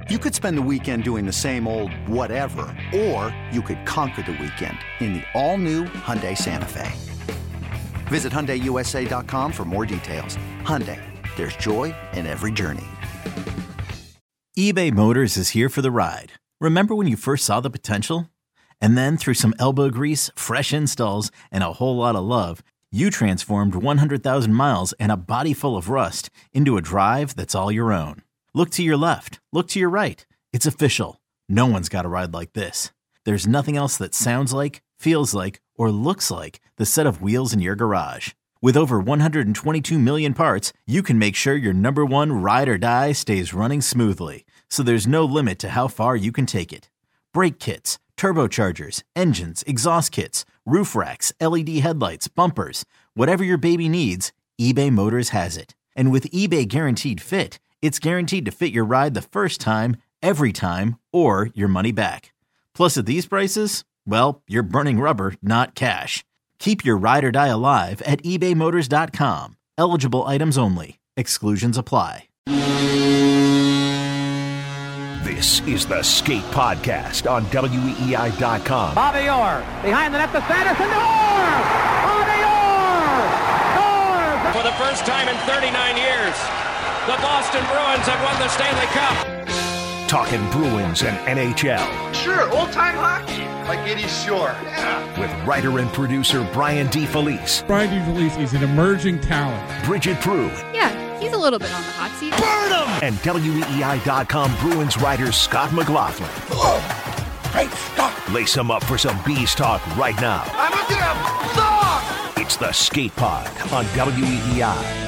You could spend the weekend doing the same old whatever, or you could conquer the weekend in the all-new Hyundai Santa Fe. Visit HyundaiUSA.com for more details. Hyundai, there's joy in every journey. eBay Motors is here for the ride. Remember when you first saw the potential? And then through some elbow grease, fresh installs, and a whole lot of love, you transformed 100,000 miles and a body full of rust into a drive that's all your own. Look to your left. Look to your right. It's official. No one's got a ride like this. There's nothing else that sounds like, feels like, or looks like the set of wheels in your garage. With over 122 million parts, you can make sure your number one ride or die stays running smoothly. So there's no limit to how far you can take it. Brake kits, turbochargers, engines, exhaust kits, roof racks, LED headlights, bumpers, whatever your baby needs, eBay Motors has it. And with eBay Guaranteed Fit, it's guaranteed to fit your ride the first time, every time, or your money back. Plus, at these prices, well, you're burning rubber, not cash. Keep your ride or die alive at ebaymotors.com. Eligible items only. Exclusions apply. This is the Skate Podcast on WEEI.com. Bobby Orr behind the net to Sanderson. Orr! Bobby Orr! Orr! For the first time in 39 years, the Boston Bruins have won the Stanley Cup. Talking Bruins and NHL. Sure, old-time hockey. Like Eddie Shore. Yeah. With writer and producer Brian DeFelice. Brian DeFelice is an emerging talent. Bridget Prue. Yeah, he's a little bit on the hot seat. Burn him! And WEEI.com Bruins writer Scott McLaughlin. Oh, great stuff. Lace him up for some Bees talk right now. I'm looking at dog. It's the Skate Pod on WEEI.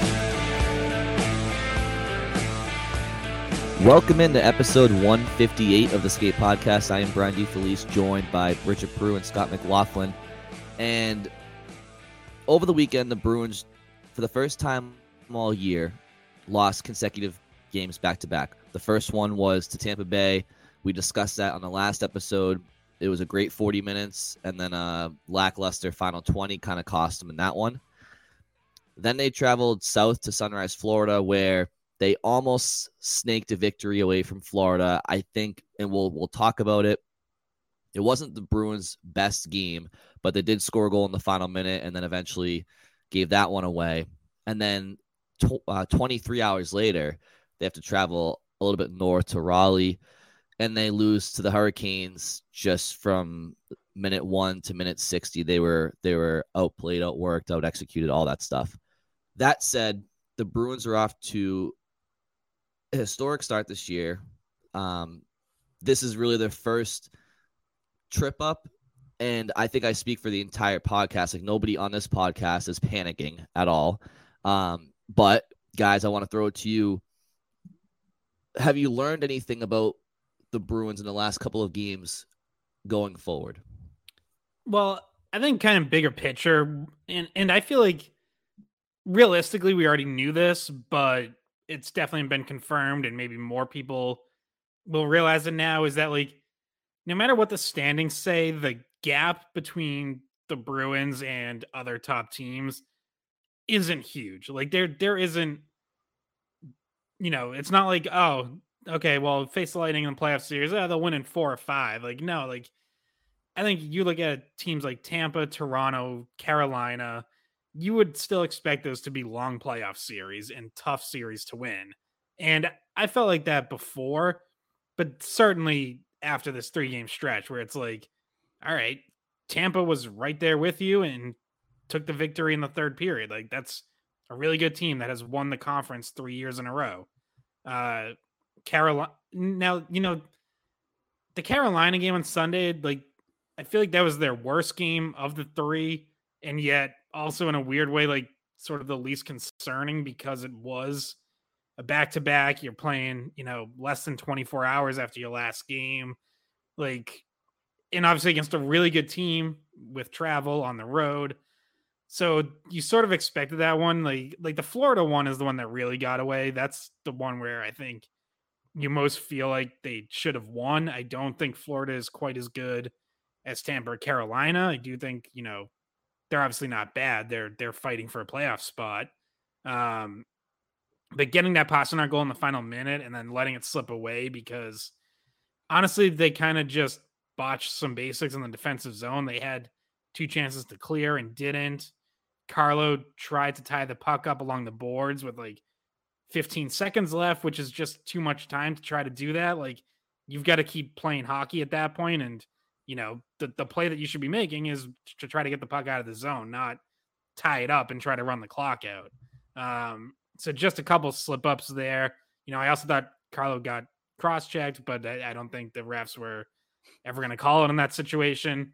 Welcome into episode 158 of the Skate Podcast. I am Brian DeFelice, joined by Bridget Prue and Scott McLaughlin. And over the weekend, the Bruins, for the first time all year, lost consecutive games back-to-back. The first one was to Tampa Bay. We discussed that on the last episode. It was a great 40 minutes, and then a lackluster final 20 kind of cost them in that one. Then they traveled south to Sunrise, Florida, where they almost snaked a victory away from Florida, I think, and we'll talk about it. It wasn't the Bruins' best game, but they did score a goal in the final minute and then eventually gave that one away. And then 23 hours later, they have to travel a little bit north to Raleigh, and they lose to the Hurricanes just from minute 1 to minute 60. They were outplayed, outworked, out-executed, all that stuff. That said, the Bruins are off to a historic start this year. This is really their first trip up, and I think I speak for the entire podcast. Like, nobody on this podcast is panicking at all. But guys, I want to throw it to you. Have you learned anything about the Bruins in the last couple of games going forward? Well, I think kind of bigger picture, and I feel like realistically we already knew this, but it's definitely been confirmed, and maybe more people will realize it now, is that, like, no matter what the standings say, the gap between the Bruins and other top teams isn't huge. Like, there isn't, it's not like, oh, okay, well, face the Lightning in the playoff series, they'll win in 4 or 5. Like, no, like, I think you look at teams like Tampa, Toronto, Carolina, you would still expect those to be long playoff series and tough series to win. And I felt like that before, but certainly after this 3-game stretch where it's like, all right, Tampa was right there with you and took the victory in the third period. Like, that's a really good team that has won the conference 3 years in a row. Carolina, now, the Carolina game on Sunday, like, I feel like that was their worst game of the 3, and yet also in a weird way, like, sort of the least concerning, because it was a back-to-back. You're playing, less than 24 hours after your last game. Like, and obviously against a really good team with travel on the road. So you sort of expected that one. Like the Florida one is the one that really got away. That's the one where I think you most feel like they should have won. I don't think Florida is quite as good as Tampa or Carolina. I do think, they're obviously not bad. They're fighting for a playoff spot. But getting that Pastrnak goal in the final minute and then letting it slip away because honestly, they kind of just botched some basics in the defensive zone. They had 2 chances to clear and didn't. Carlo tried to tie the puck up along the boards with like 15 seconds left, which is just too much time to try to do that. Like, you've got to keep playing hockey at that point. And, the play that you should be making is to try to get the puck out of the zone, not tie it up and try to run the clock out. So just a couple slip ups there. I also thought Carlo got cross-checked, but I don't think the refs were ever going to call it in that situation.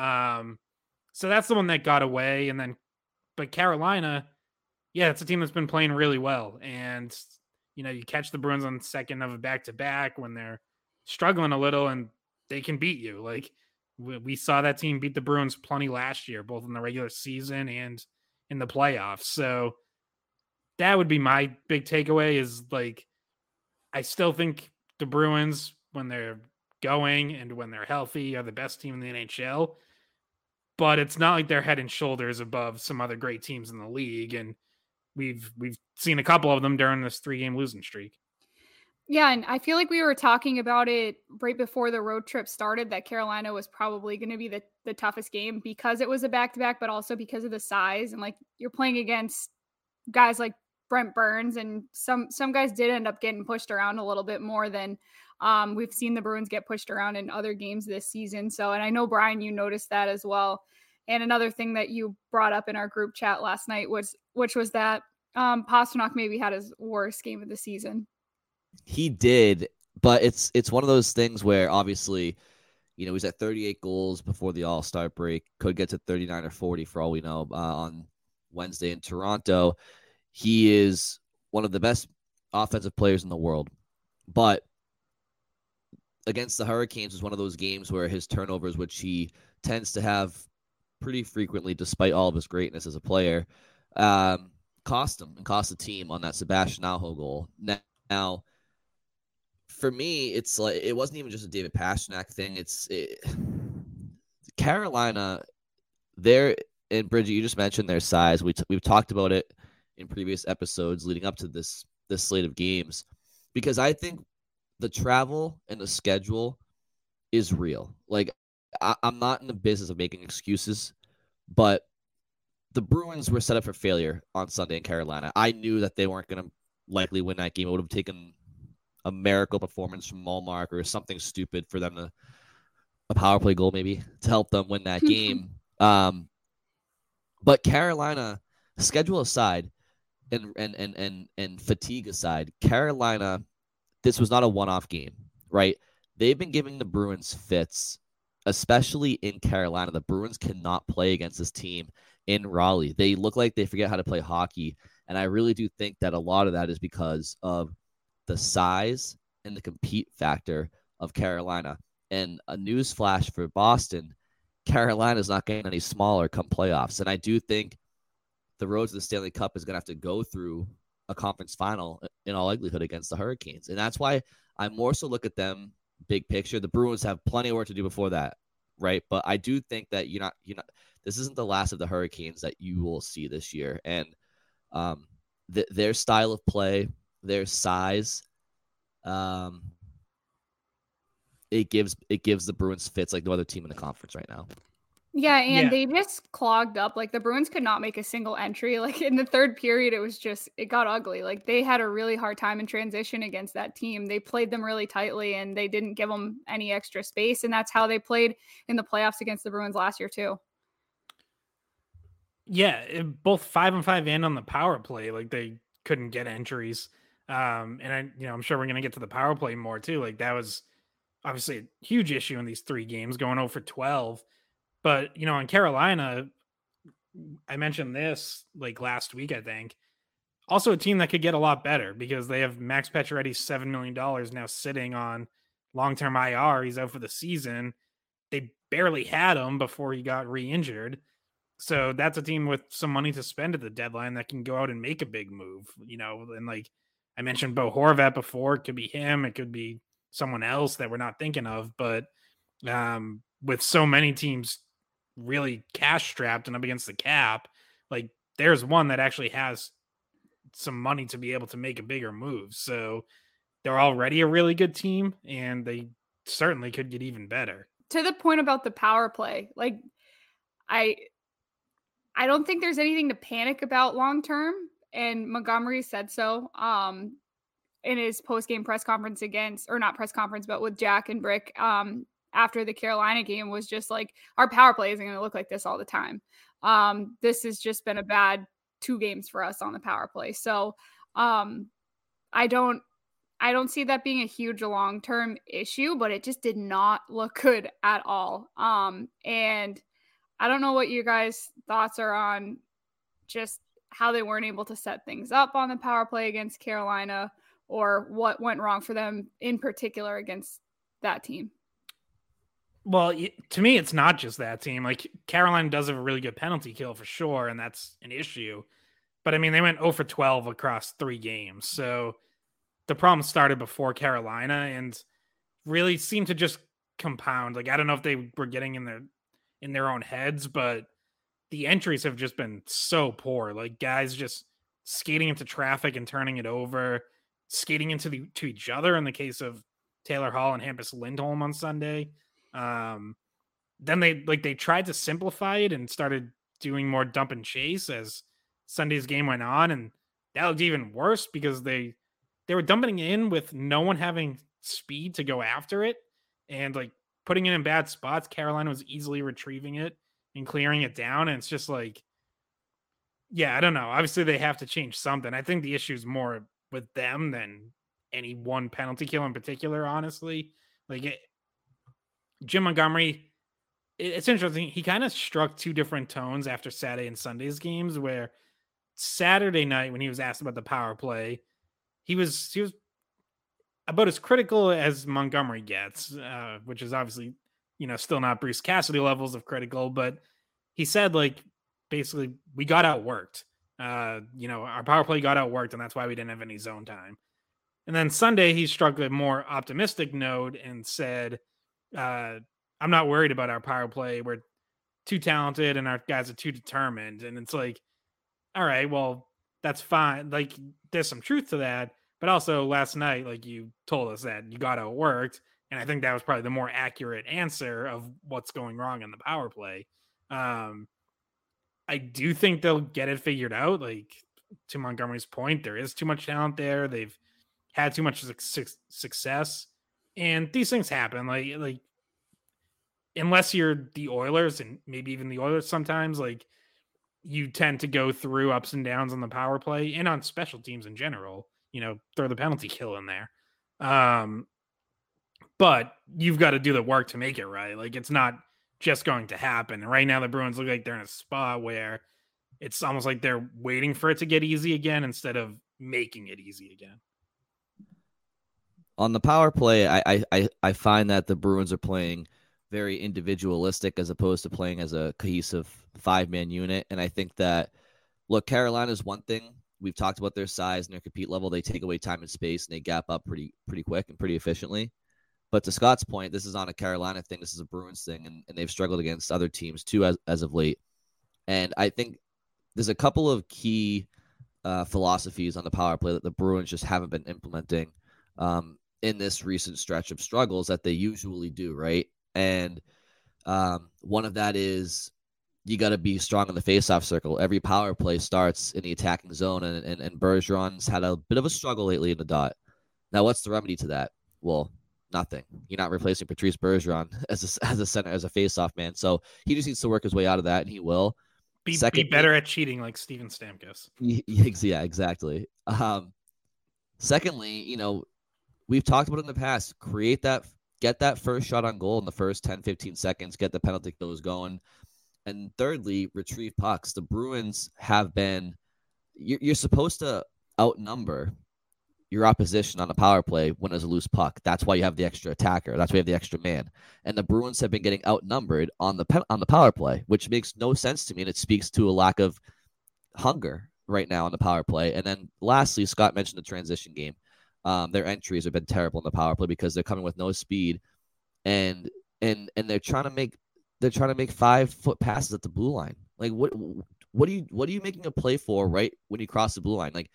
So that's the one that got away. But Carolina, yeah, it's a team that's been playing really well. And, you catch the Bruins on second of a back-to-back when they're struggling a little and they can beat you. Like, we saw that team beat the Bruins plenty last year, both in the regular season and in the playoffs. So that would be my big takeaway is, like, I still think the Bruins, when they're going and when they're healthy, are the best team in the NHL. But it's not like they're head and shoulders above some other great teams in the league. And we've seen a couple of them during this 3-game losing streak. Yeah, and I feel like we were talking about it right before the road trip started that Carolina was probably going to be the toughest game because it was a back-to-back, but also because of the size. And, like, you're playing against guys like Brent Burns, and some guys did end up getting pushed around a little bit more than we've seen the Bruins get pushed around in other games this season. So, and I know, Brian, you noticed that as well. And another thing that you brought up in our group chat last night which was that Pastrnak maybe had his worst game of the season. He did, but it's one of those things where obviously, he's at 38 goals before the All-Star break, could get to 39 or 40 for all we know on Wednesday in Toronto. He is one of the best offensive players in the world, but against the Hurricanes was one of those games where his turnovers, which he tends to have pretty frequently despite all of his greatness as a player, cost him and cost the team on that Sebastian Aho goal. Now, for me, it's like it wasn't even just a David Pastrnak thing. Carolina, and Bridget, you just mentioned their size. We've talked about it in previous episodes leading up to this slate of games, because I think the travel and the schedule is real. Like, I'm not in the business of making excuses, but the Bruins were set up for failure on Sunday in Carolina. I knew that they weren't going to likely win that game. It would have taken a miracle performance from Malmark or something stupid for them to a power play goal maybe to help them win that game. But Carolina, schedule aside and fatigue aside, Carolina, this was not a one-off game, right? They've been giving the Bruins fits, especially in Carolina. The Bruins cannot play against this team in Raleigh. They look like they forget how to play hockey. And I really do think that a lot of that is because of the size and the compete factor of Carolina. And a news flash for Boston, Carolina is not getting any smaller come playoffs. And I do think the road to the Stanley Cup is going to have to go through a conference final in all likelihood against the Hurricanes. And that's why I more so look at them big picture. The Bruins have plenty of work to do before that, right? But I do think that you're not this isn't the last of the Hurricanes that you will see this year. And their style of play, their size, it gives the Bruins fits like no other team in the conference right now. Yeah, and they just clogged up. Like, the Bruins could not make a single entry. Like, in the third period, it got ugly. Like, they had a really hard time in transition against that team. They played them really tightly, and they didn't give them any extra space. And that's how they played in the playoffs against the Bruins last year, too. Yeah, both 5-on-5 and on the power play, like, they couldn't get entries. And I'm sure we're going to get to the power play more, too. Like, that was obviously a huge issue in these 3 games, going 0 for 12. But, in Carolina, I mentioned this like last week, I think. Also a team that could get a lot better because they have Max Pacioretty's $7 million now sitting on long-term IR. He's out for the season. They barely had him before he got re-injured. So that's a team with some money to spend at the deadline that can go out and make a big move, and like I mentioned Bo Horvat before, it could be him. It could be someone else that we're not thinking of. But with so many teams really cash strapped and up against the cap, like there's one that actually has some money to be able to make a bigger move. So they're already a really good team, and they certainly could get even better. To the point about the power play, like I don't think there's anything to panic about long term, and Montgomery said so in his post-game press conference with Jack and Brick after the Carolina game, was just like, our power play isn't going to look like this all the time. This has just been a bad 2 games for us on the power play. So I don't see that being a huge long-term issue, but it just did not look good at all. And I don't know what you guys' thoughts are on just how they weren't able to set things up on the power play against Carolina, or what went wrong for them in particular against that team. Well, to me, it's not just that team. Like, Carolina does have a really good penalty kill for sure, and that's an issue. But I mean, they went 0 for 12 across 3 games. So the problem started before Carolina and really seemed to just compound. Like, I don't know if they were getting in their own heads, but the entries have just been so poor. Like, guys just skating into traffic and turning it over, skating to each other in the case of Taylor Hall and Hampus Lindholm on Sunday. Then they tried to simplify it and started doing more dump and chase as Sunday's game went on, and that looked even worse because they were dumping in with no one having speed to go after it, and like putting it in bad spots. Carolina was easily retrieving it and clearing it down, and it's just like, yeah, I don't know. Obviously, they have to change something. I think the issue is more with them than any one penalty kill in particular, honestly. Jim Montgomery, it's interesting. He kind of struck 2 different tones after Saturday and Sunday's games, where Saturday night, when he was asked about the power play, he was about as critical as Montgomery gets, which is obviously, still not Bruce Cassidy levels of critical, but he said, like, basically, we got outworked. Our power play got outworked, and that's why we didn't have any zone time. And then Sunday, he struck a more optimistic note and said, I'm not worried about our power play. We're too talented and our guys are too determined. And it's like, all right, well, that's fine. Like, there's some truth to that. But also last night, like, you told us that you got outworked. And I think that was probably the more accurate answer of what's going wrong in the power play. I do think they'll get it figured out. Like, to Montgomery's point, there is too much talent there. They've had too much success. And these things happen. Like, unless you're the Oilers, and maybe even the Oilers sometimes, like, you tend to go through ups and downs on the power play and on special teams in general. Throw the penalty kill in there. But you've got to do the work to make it right. Like, it's not just going to happen. And right now, the Bruins look like they're in a spot where it's almost like they're waiting for it to get easy again instead of making it easy again. On the power play, I find that the Bruins are playing very individualistic as opposed to playing as a cohesive 5-man unit. And I think that, look, Carolina is one thing. We've talked about their size and their compete level. They take away time and space, and they gap up pretty quick and pretty efficiently. But to Scott's point, this is not a Carolina thing. This is a Bruins thing, and they've struggled against other teams too as of late. And I think there's a couple of key philosophies on the power play that the Bruins just haven't been implementing in this recent stretch of struggles that they usually do, right? And one of that is you got to be strong in the faceoff circle. Every power play starts in the attacking zone, and Bergeron's had a bit of a struggle lately in the dot. Now, what's the remedy to that? Well, nothing. You're not replacing Patrice Bergeron as a center, as a faceoff man. So he just needs to work his way out of that, and he will. Be better at cheating like Steven Stamkos. Yeah, exactly. Secondly, we've talked about it in the past. Get that first shot on goal in the first 10, 15 seconds. Get the penalty kills going. And thirdly, retrieve pucks. The Bruins have been – you're supposed to outnumber your opposition on the power play when there's a loose puck. That's why you have the extra attacker. That's why you have the extra man. And the Bruins have been getting outnumbered on the power play, which makes no sense to me, and it speaks to a lack of hunger right now on the power play. And then lastly, Scott mentioned the transition game. Their entries have been terrible in the power play because they're coming with no speed, and they're trying to make 5-foot passes at the blue line. Like, what are you making a play for right when you cross the blue line? Like,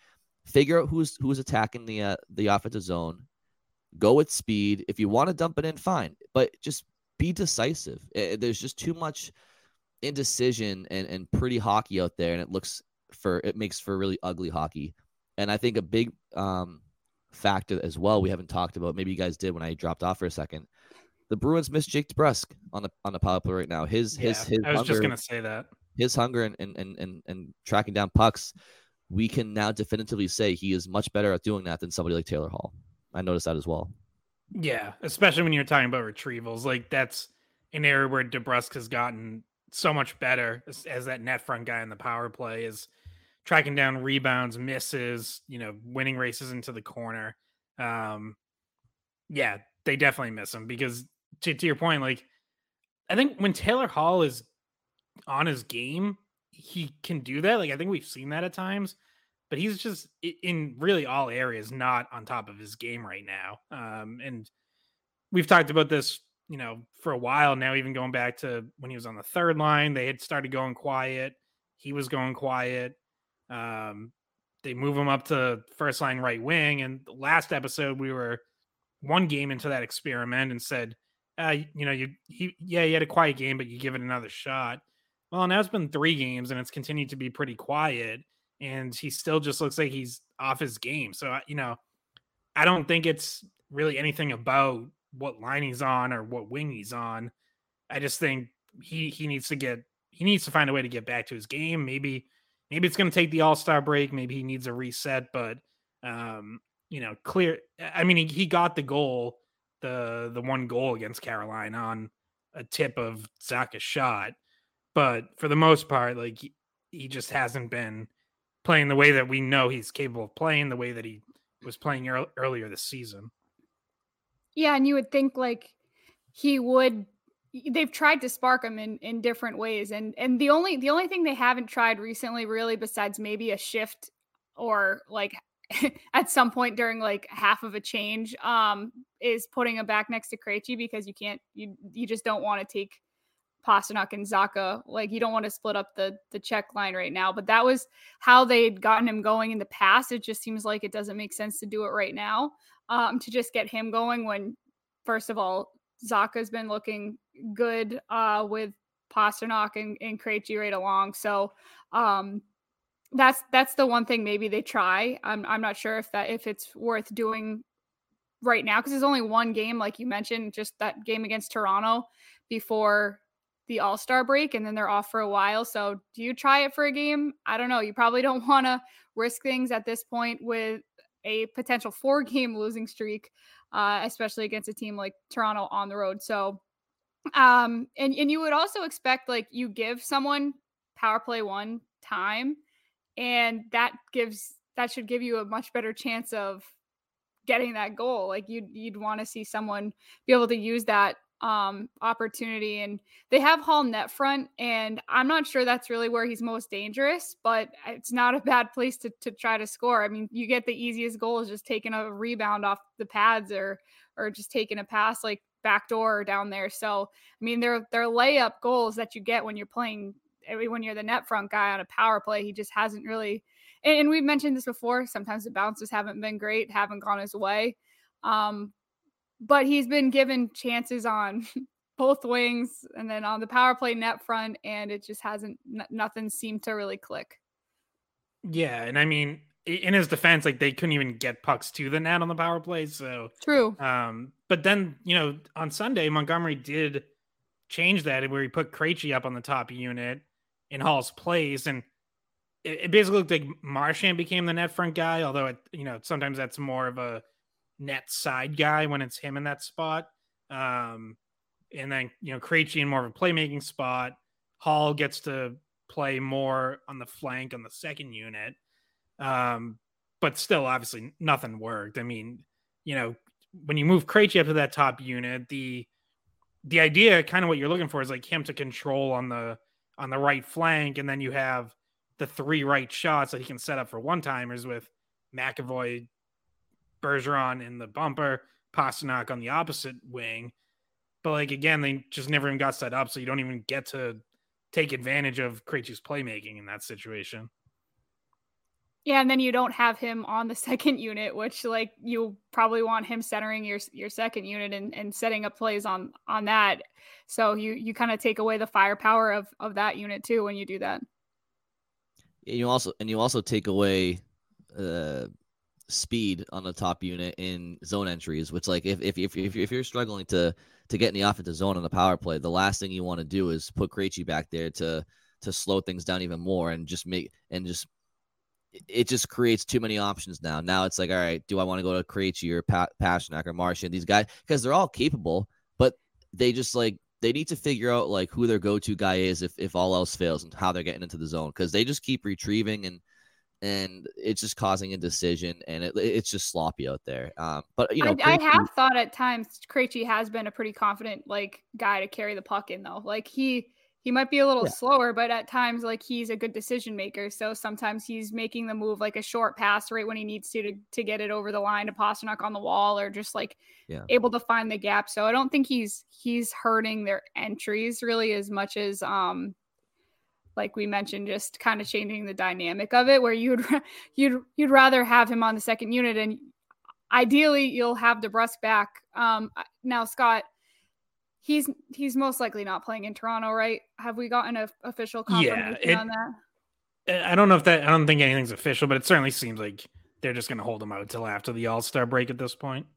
Figure out who's attacking the offensive zone. Go with speed. If you want to dump it in, fine. But just be decisive. There's just too much indecision and pretty hockey out there, and it makes for really ugly hockey. And I think a big factor as well we haven't talked about, maybe you guys did when I dropped off for a second, the Bruins miss Jake DeBrusk on the power play right now. His I was hunger, just gonna say that his hunger and tracking down pucks, we can now definitively say he is much better at doing that than somebody like Taylor Hall. I noticed that as well. Yeah, especially when you're talking about retrievals. Like, that's an area where DeBrusk has gotten so much better as that net front guy in the power play, is tracking down rebounds, misses, winning races into the corner. Yeah, they definitely miss him because to your point, like, I think when Taylor Hall is on his game, he can do that. Like, I think we've seen that at times, but he's just in really all areas not on top of his game right now. And we've talked about this, for a while now, even going back to when he was on the third line. They had started going quiet. He was going quiet. They move him up to first line right wing. And the last episode, we were one game into that experiment and said, he had a quiet game, but you give it another shot. Well, now it's been 3 games and it's continued to be pretty quiet, and he still just looks like he's off his game. So, I don't think it's really anything about what line he's on or what wing he's on. I just think he needs to find a way to get back to his game. Maybe it's going to take the All-Star break. Maybe he needs a reset, but clear. I mean, he got the goal, the one goal against Carolina on a tip of Zacha's shot, but for the most part, like, he just hasn't been playing the way that we know he's capable of playing, the way that he was playing earlier this season. Yeah, and you would think like they've tried to spark him in different ways. And the only thing they haven't tried recently, really, besides maybe a shift or like at some point during like half of a change, is putting him back next to Krejci, because you just don't want to take Pastrnak and Zacha. Like, you don't want to split up the Czech line right now, but that was how they'd gotten him going in the past. It just seems like it doesn't make sense to do it right now, to just get him going when, first of all, Zacha's been looking good with Pastrnak and Krejci right along. So that's the one thing maybe they try. I'm not sure if it's worth doing right now, because there's only one game, like you mentioned, just that game against Toronto before the All-Star break, and then they're off for a while. So do you try it for a game? I don't know. You probably don't want to risk things at this point with a potential 4-game losing streak, especially against a team like Toronto on the road. So, and you would also expect, like, you give someone power play 1 time, and that should give you a much better chance of getting that goal. Like, you'd want to see someone be able to use that opportunity. And they have Hall net front, and I'm not sure that's really where he's most dangerous, but it's not a bad place to try to score. I mean, you get the easiest goal is just taking a rebound off the pads or just taking a pass like backdoor or down there. So, I mean, they're layup goals that you get when you're the net front guy on a power play. He just hasn't really, and we've mentioned this before, sometimes the bounces haven't been great, haven't gone his way. But he's been given chances on both wings and then on the power play net front, and it just nothing seemed to really click. Yeah, and I mean, in his defense, like, they couldn't even get pucks to the net on the power play. So true. But then, on Sunday, Montgomery did change that, where he put Krejci up on the top unit in Hall's place, and it basically looked like Marchand became the net front guy, although sometimes that's more of a net side guy when it's him in that spot. And then, Krejci in more of a playmaking spot. Hall gets to play more on the flank on the second unit. But still, obviously, nothing worked. I mean, when you move Krejci up to that top unit, the idea, kind of what you're looking for, is like him to control on the right flank, and then you have the 3 right shots that he can set up for one-timers with McAvoy, Bergeron in the bumper, Pastrnak on the opposite wing. But, like, again, they just never even got set up, so you don't even get to take advantage of Krejci's playmaking in that situation. Yeah, and then you don't have him on the second unit, which like you probably want him centering your second unit and setting up plays on that. So you kind of take away the firepower of that unit too when you do that. And you also take away speed on the top unit in zone entries, which like if you're struggling to get in the offensive zone on the power play, the last thing you want to do is put Krejci back there to slow things down even more and it just creates too many options now. Now it's like, all right, do I want to go to Krejci or Pastrnak or Martian? These guys, because they're all capable, but they just like they need to figure out like who their go-to guy is if all else fails and how they're getting into the zone, because they just keep retrieving and it's just causing indecision and it's just sloppy out there. But you know, I have thought at times Krejci has been a pretty confident like guy to carry the puck in though. Like he might be a little slower, but at times like he's a good decision maker. So sometimes he's making the move like a short pass right when he needs to get it over the line to Pastrnak on the wall, or just like able to find the gap. So I don't think he's hurting their entries really as much as like we mentioned, just kind of changing the dynamic of it, where you'd rather have him on the second unit, and ideally you'll have DeBrusk back. Now Scott, he's most likely not playing in Toronto, right? Have we gotten an official confirmation on that? I don't know I don't think anything's official, but it certainly seems like they're just going to hold him out until after the All-Star break at this point.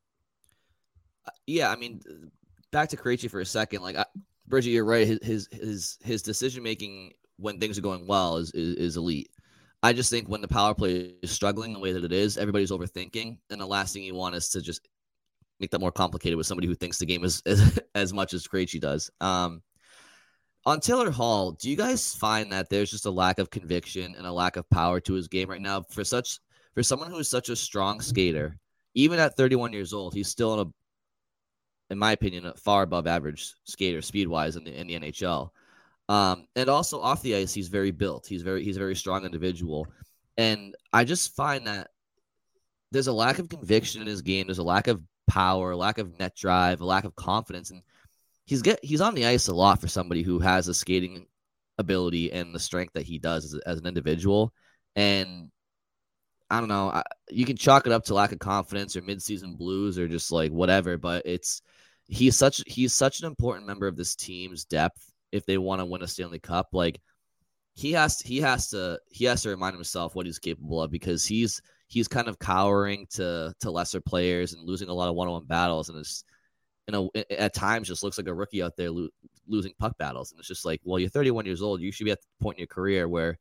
Yeah, I mean, back to Krejci for a second. Like, Bridget, you're right. His decision making when things are going well is elite. I just think when the power play is struggling the way that it is, everybody's overthinking, and the last thing you want is to just make that more complicated with somebody who thinks the game is as much as Krejci does. On Taylor Hall, do you guys find that there's just a lack of conviction and a lack of power to his game right now? For someone who is such a strong skater, even at 31 years old, he's still in my opinion, a far above average skater speed-wise in the NHL. And also off the ice, he's very built. He's a very strong individual. And I just find that there's a lack of conviction in his game. There's a lack of power, a lack of net drive, a lack of confidence. And he's on the ice a lot for somebody who has a skating ability and the strength that he does as an individual. And I don't know, you can chalk it up to lack of confidence or midseason blues or just like whatever, but he's such an important member of this team's depth if they want to win a Stanley Cup. Like he has to remind himself what he's capable of, because he's kind of cowering to lesser players and losing a lot of one-on-one battles, and it's, at times just looks like a rookie out there losing puck battles. And it's just like, well, you're 31 years old. You should be at the point in your career where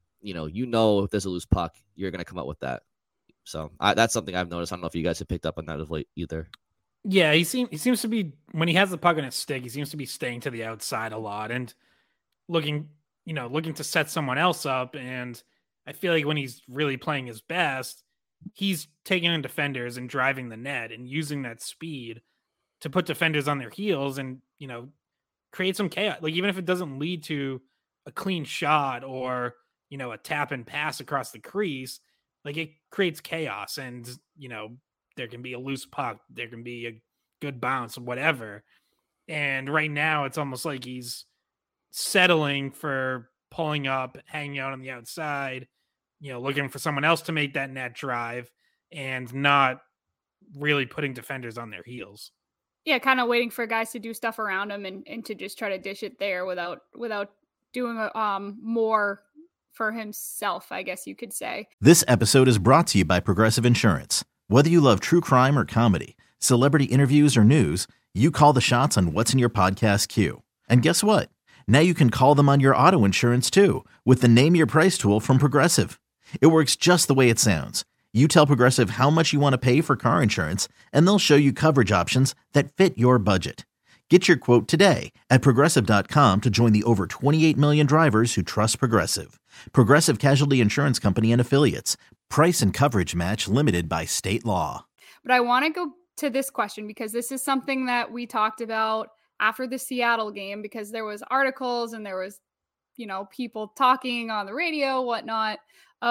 if there's a loose puck, you're going to come up with that. So that's something I've noticed. I don't know if you guys have picked up on that of late either. Yeah, he seems to be, when he has the puck on his stick, he seems to be staying to the outside a lot and looking to set someone else up. And I feel like when he's really playing his best, he's taking on defenders and driving the net and using that speed to put defenders on their heels and, create some chaos. Like, even if it doesn't lead to a clean shot or, a tap and pass across the crease, like it creates chaos, and, there can be a loose puck, there can be a good bounce, whatever. And right now it's almost like he's settling for pulling up, hanging out on the outside, looking for someone else to make that net drive and not really putting defenders on their heels. Yeah, kind of waiting for guys to do stuff around him and to just try to dish it there without doing more for himself, I guess you could say. This episode is brought to you by Progressive Insurance. Whether you love true crime or comedy, celebrity interviews or news, you call the shots on what's in your podcast queue. And guess what? Now you can call them on your auto insurance too with the Name Your Price tool from Progressive. It works just the way it sounds. You tell Progressive how much you want to pay for car insurance, and they'll show you coverage options that fit your budget. Get your quote today at Progressive.com to join the over 28 million drivers who trust Progressive. Progressive Casualty Insurance Company and Affiliates. Price and coverage match limited by state law. But I want to go to this question because this is something that we talked about after the Seattle game, because there was articles and there was, people talking on the radio, whatnot.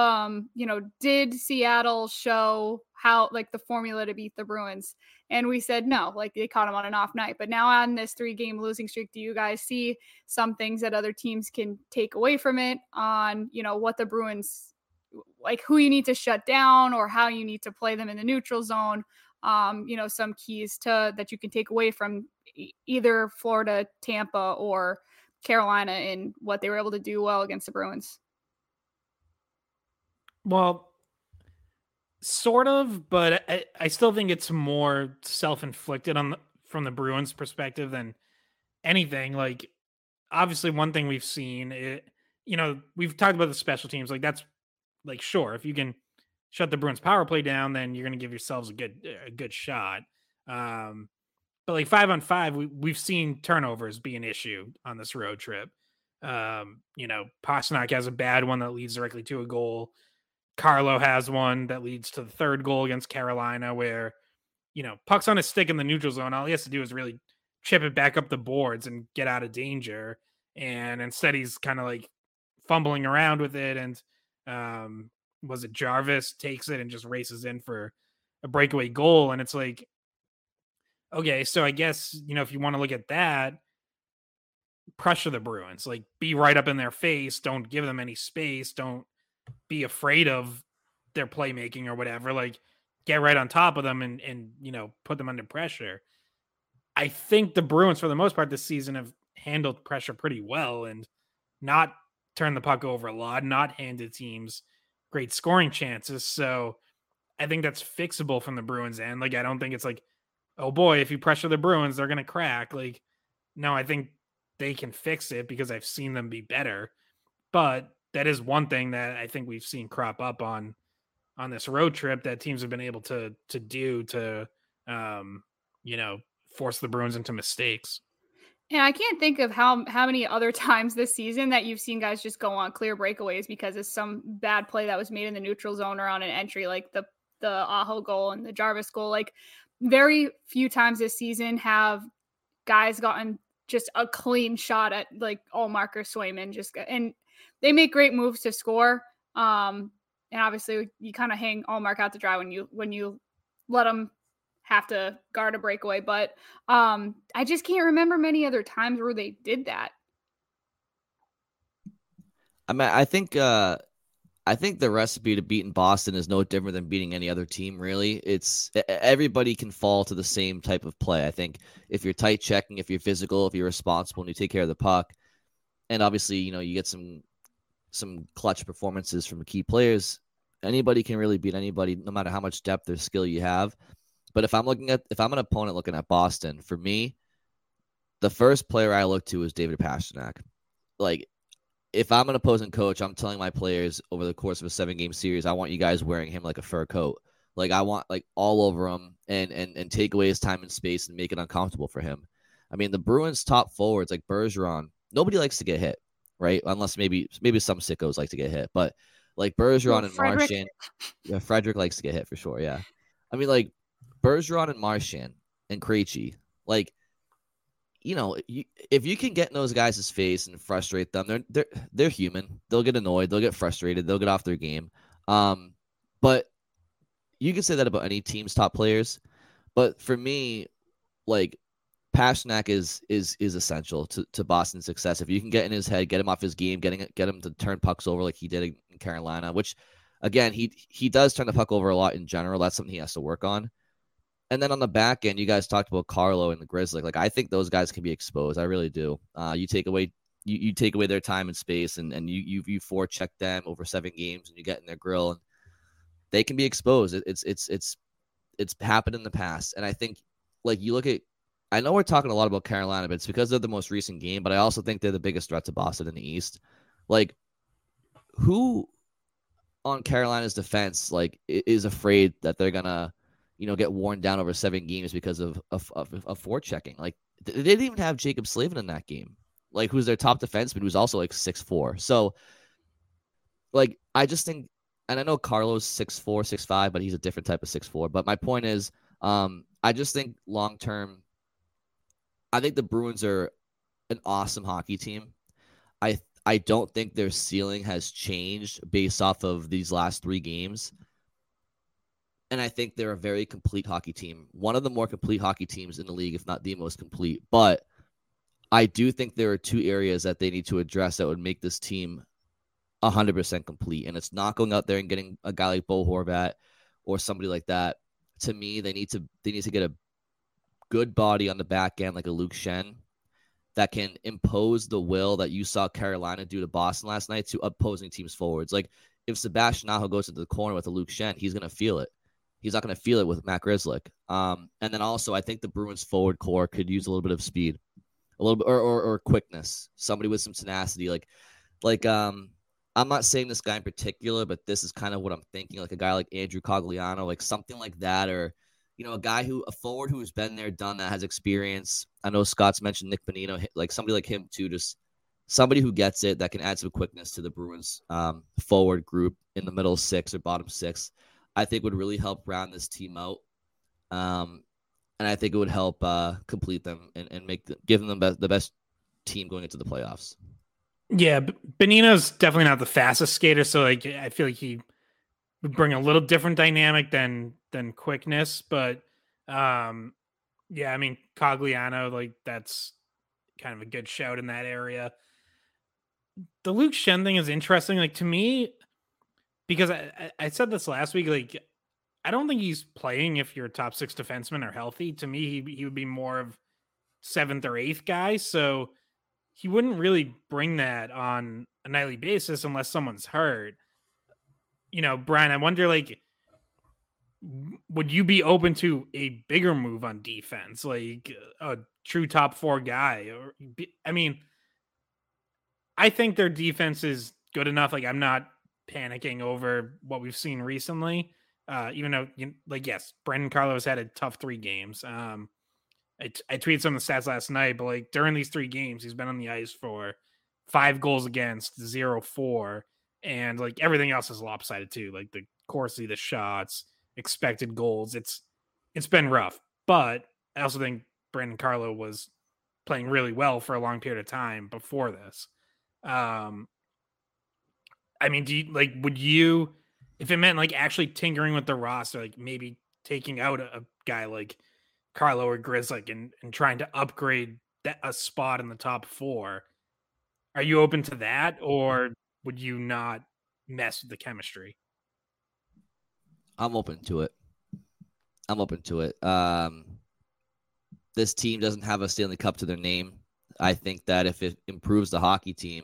Did Seattle show how, like, the formula to beat the Bruins? And we said no, like they caught them on an off night. But now on this 3-game losing streak, do you guys see some things that other teams can take away from it on, what the Bruins, like who you need to shut down or how you need to play them in the neutral zone. Some keys that you can take away from either Florida, Tampa, or Carolina in what they were able to do well against the Bruins. Well, sort of, but I still think it's more self-inflicted from the Bruins perspective than anything. Like, obviously one thing we've seen, we've talked about the special teams. Like, that's like, sure, if you can shut the Bruins power play down, then you're going to give yourselves a good shot. But like 5-on-5, we've seen turnovers be an issue on this road trip. Pastrnak has a bad one that leads directly to a goal. Carlo has one that leads to the third goal against Carolina where, puck's on a stick in the neutral zone. All he has to do is really chip it back up the boards and get out of danger. And instead he's kind of like fumbling around with it. And was it Jarvis takes it and just races in for a breakaway goal. And it's like, okay, so I guess, if you want to look at that, pressure the Bruins, like be right up in their face. Don't give them any space. Don't be afraid of their playmaking or whatever. Like get right on top of them and put them under pressure. I think the Bruins, for the most part this season, have handled pressure pretty well and not turned the puck over a lot, not handed teams great scoring chances. So I think that's fixable from the Bruins end. Like, I don't think it's like, oh boy, if you pressure the Bruins, they're going to crack. Like, no, I think they can fix it because I've seen them be better. But that is one thing that I think we've seen crop up on this road trip that teams have been able to do to, force the Bruins into mistakes. And I can't think of how many other times this season that you've seen guys just go on clear breakaways because of some bad play that was made in the neutral zone or on an entry, like the Aho goal and the Jarvis goal. Like very few times this season have guys gotten just a clean shot at like Ullmark or Swayman and they make great moves to score. And obviously you kind of hang Ullmark out to dry when you let them have to guard a breakaway. But I just can't remember many other times where they did that. I mean, I think the recipe to beating Boston is no different than beating any other team, really. It's everybody can fall to the same type of play. I think if you're tight checking, if you're physical, if you're responsible and you take care of the puck, and obviously, you get some clutch performances from key players, anybody can really beat anybody, no matter how much depth or skill you have. But if I'm an opponent looking at Boston, for me, the first player I look to is David Pastrnak. Like, if I'm an opposing coach, I'm telling my players over the course of a 7-game series, I want you guys wearing him like a fur coat. Like, I want like all over him and take away his time and space and make it uncomfortable for him. I mean, the Bruins' top forwards like Bergeron, nobody likes to get hit, right? Unless maybe some sickos like to get hit. But like Bergeron and Marchand, yeah, Frederick likes to get hit for sure. Yeah, I mean, like Bergeron and Marchand and Krejci, like, if you can get in those guys' face and frustrate them, they're human. They'll get annoyed. They'll get frustrated. They'll get off their game. But you can say that about any team's top players. But for me, like, Pastrnak is essential to Boston's success. If you can get in his head, get him off his game, get him to turn pucks over like he did in Carolina, which, again, he does turn the puck over a lot in general. That's something he has to work on. And then on the back end, you guys talked about Carlo and the Grizzly. Like, I think those guys can be exposed. I really do. You take away their time and space, and you forecheck them over 7 games, and you get in their grill, and they can be exposed. It's happened in the past, and I think, like, you look at. I know we're talking a lot about Carolina, but it's because they're the most recent game. But I also think they're the biggest threat to Boston in the East. Like, who on Carolina's defense like is afraid that they're gonna get worn down over 7 games because of forechecking? Like, they didn't even have Jacob Slavin in that game, like, who's their top defenseman, who's also like 6'4". So, like, I just think, and I know Carlo's 6'4", 6'5", but he's a different type of 6'4". But my point is, I just think long term, I think the Bruins are an awesome hockey team. I don't think their ceiling has changed based off of these last 3 games. And I think they're a very complete hockey team. One of the more complete hockey teams in the league, if not the most complete. But I do think there are 2 areas that they need to address that would make this team 100% complete. And it's not going out there and getting a guy like Bo Horvat or somebody like that. To me, they need to get a good body on the back end, like a Luke Schenn, that can impose the will that you saw Carolina do to Boston last night to opposing teams' forwards. Like, if Sebastian Aho goes into the corner with a Luke Schenn, he's going to feel it. He's not going to feel it with Matt Grzelcyk. And then also, I think the Bruins forward core could use a little bit of speed, a little bit, or quickness. Somebody with some tenacity, like I'm not saying this guy in particular, but this is kind of what I'm thinking. Like a guy like Andrew Cogliano, like something like that, or a forward who's been there, done that, has experience. I know Scott's mentioned Nick Bonino, like somebody like him too, just somebody who gets it, that can add some quickness to the Bruins forward group in the middle six or bottom six. I think would really help round this team out. And I think it would help complete them and give them the best team going into the playoffs. Yeah, Bonino's definitely not the fastest skater, so I feel like he would bring a little different dynamic than quickness. But Cogliano, that's kind of a good shout in that area. The Luke Schenn thing is interesting, to me, because I said this last week. I don't think he's playing if your top six defensemen are healthy. To me, he would be more of seventh or eighth guy. So he wouldn't really bring that on a nightly basis unless someone's hurt. Brian, I wonder, would you be open to a bigger move on defense, like a true top four guy? I think their defense is good enough. I'm not panicking over what we've seen recently. Even though, yes, Brandon Carlo's had a tough 3 games. I tweeted some of the stats last night, but during these 3 games, he's been on the ice for 5 goals against, 0-4, and everything else is lopsided too. The Corsi, the shots, expected goals. It's been rough, but I also think Brandon Carlo was playing really well for a long period of time before this. Do you would you, if it meant actually tinkering with the roster, maybe taking out a guy like Carlo or Grzelcyk and trying to upgrade a spot in the top 4, are you open to that, or would you not mess with the chemistry? I'm open to it. This team doesn't have a Stanley Cup to their name. I think that if it improves the hockey team,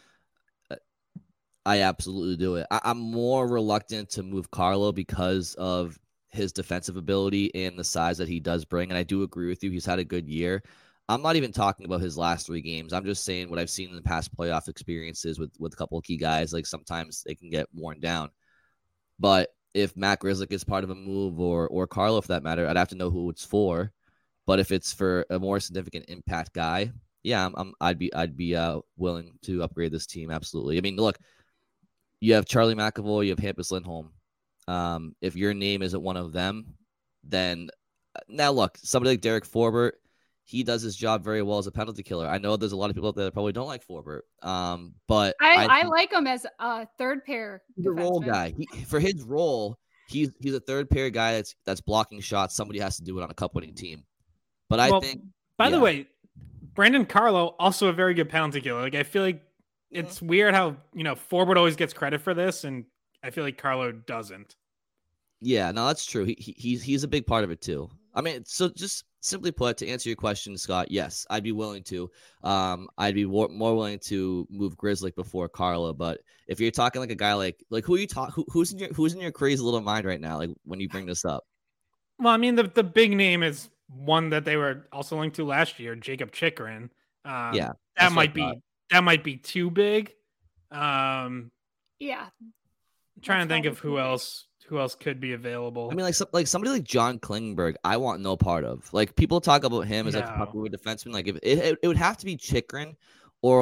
I absolutely do it. I'm more reluctant to move Carlo because of his defensive ability and the size that he does bring. And I do agree with you. He's had a good year. I'm not even talking about his last 3 games. I'm just saying what I've seen in the past playoff experiences with a couple of key guys. Sometimes they can get worn down. But if Matt Grzelcyk is part of a move or Carlo for that matter, I'd have to know who it's for. But if it's for a more significant impact guy, yeah, I'd be willing to upgrade this team. Absolutely. Look, you have Charlie McAvoy, you have Hampus Lindholm. If your name isn't one of them, then now look, somebody like Derek Forbort, he does his job very well as a penalty killer. I know there's a lot of people out there that probably don't like Forbort, but I like him as a third pair. The role guy, for his role, he's a third pair guy that's blocking shots. Somebody has to do it on a cup-winning team. But I think, by the way, Brandon Carlo also a very good penalty killer. I feel like it's weird how Forbort always gets credit for this, and I feel like Carlo doesn't. Yeah, no, that's true. He's a big part of it too. So just simply put, to answer your question, Scott, yes, I'd be willing to. I'd be more willing to move Grzelcyk before Carlo. But if you're talking a guy like who you talk, who's in your crazy little mind right now? When you bring this up. Well, the big name is one that they were also linked to last year, Jacob Chychrun. Yeah, that might be too big. Yeah. Trying to think of who else could be available. Somebody like John Klingberg, I want no part of. People talk about him as a puck-moving defenseman. If it would have to be Chychrun or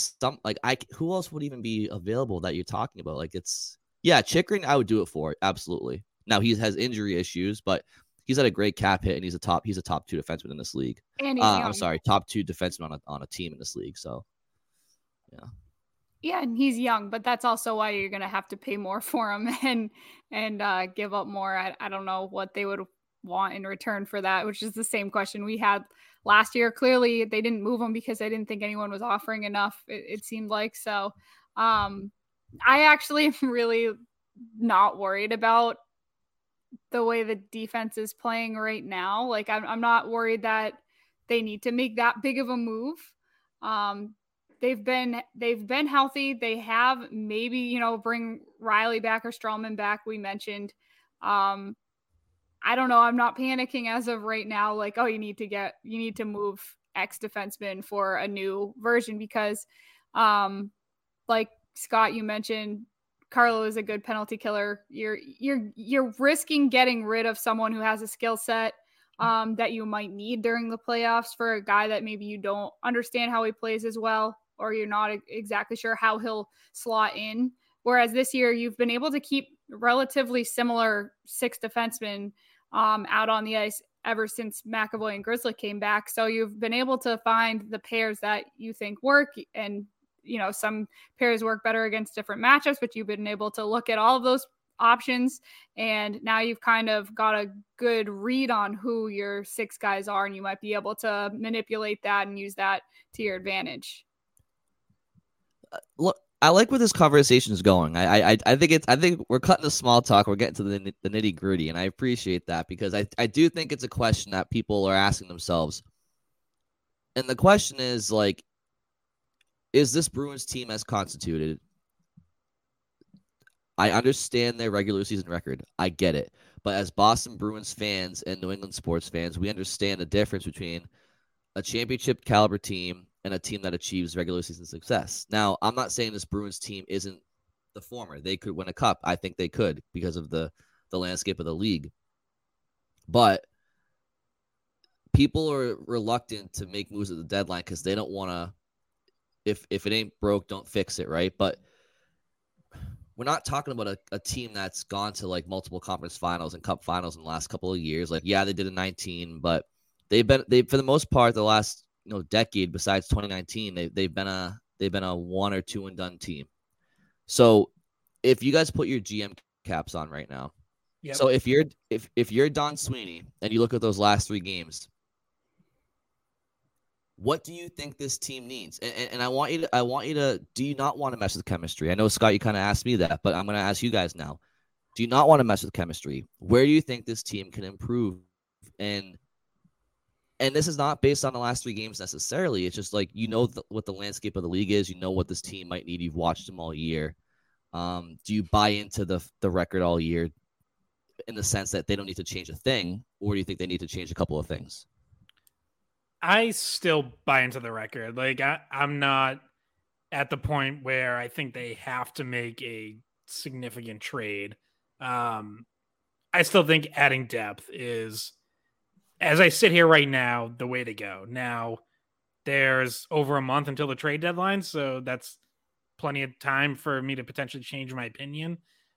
who else would even be available that you're talking about? Chychrun, I would do it for, absolutely. Now he has injury issues, but he's had a great cap hit and he's a top 2 defenseman in this league. And he's I'm sorry, top 2 defenseman on a team in this league. So yeah. Yeah, and he's young, but that's also why you're going to have to pay more for him and give up more. I don't know what they would want in return for that, which is the same question we had last year. Clearly, they didn't move him because they didn't think anyone was offering enough, it seemed like. So, I actually am really not worried about the way the defense is playing right now. Like I'm not worried that they need to make that big of a move. They've been healthy. They have maybe, bring Riley back or Strawman back. We mentioned, I don't know. I'm not panicking as of right now. Like, oh, you need to move X defenseman for a new version because, like Scott, you mentioned, Carlo is a good penalty killer. You're risking getting rid of someone who has a skill set that you might need during the playoffs for a guy that maybe you don't understand how he plays as well, or you're not exactly sure how he'll slot in. Whereas this year you've been able to keep relatively similar 6 defensemen out on the ice ever since McAvoy and Grzelcyk came back. So you've been able to find the pairs that you think work, and some pairs work better against different matchups, but you've been able to look at all of those options, and now you've kind of got a good read on who your 6 guys are, and you might be able to manipulate that and use that to your advantage. Look, I like where this conversation is going. I think we're cutting the small talk. We're getting to the nitty gritty, and I appreciate that because I do think it's a question that people are asking themselves, and the question is like, is this Bruins team as constituted? I understand their regular season record. I get it. But as Boston Bruins fans and New England sports fans, we understand the difference between a championship caliber team and a team that achieves regular season success. Now, I'm not saying this Bruins team isn't the former. They could win a cup. I think they could because of the landscape of the league. But people are reluctant to make moves at the deadline because they don't want to, if it ain't broke, don't fix it, right? But we're not talking about a team that's gone to like multiple conference finals and cup finals in the last couple of years. Like, yeah, they did in 19, but they for the most part the last decade besides 2019 they've been a 1 or 2 and done team. So if you guys put your GM caps on right now, yep. So if you're Don Sweeney and you look at those last 3 games, what do you think this team needs? And I want you to, do you not want to mess with chemistry? I know, Scott, you kind of asked me that, but I'm going to ask you guys now. Do you not want to mess with chemistry? Where do you think this team can improve? And this is not based on the last 3 games necessarily. It's just like, what the landscape of the league is. You know what this team might need. You've watched them all year. Do you buy into the record all year in the sense that they don't need to change a thing? Or do you think they need to change a couple of things? I still buy into the record. Like, I'm not at the point where I think they have to make a significant trade. I still think adding depth is, as I sit here right now, the way to go. Now, there's over a month until the trade deadline, so that's plenty of time for me to potentially change my opinion.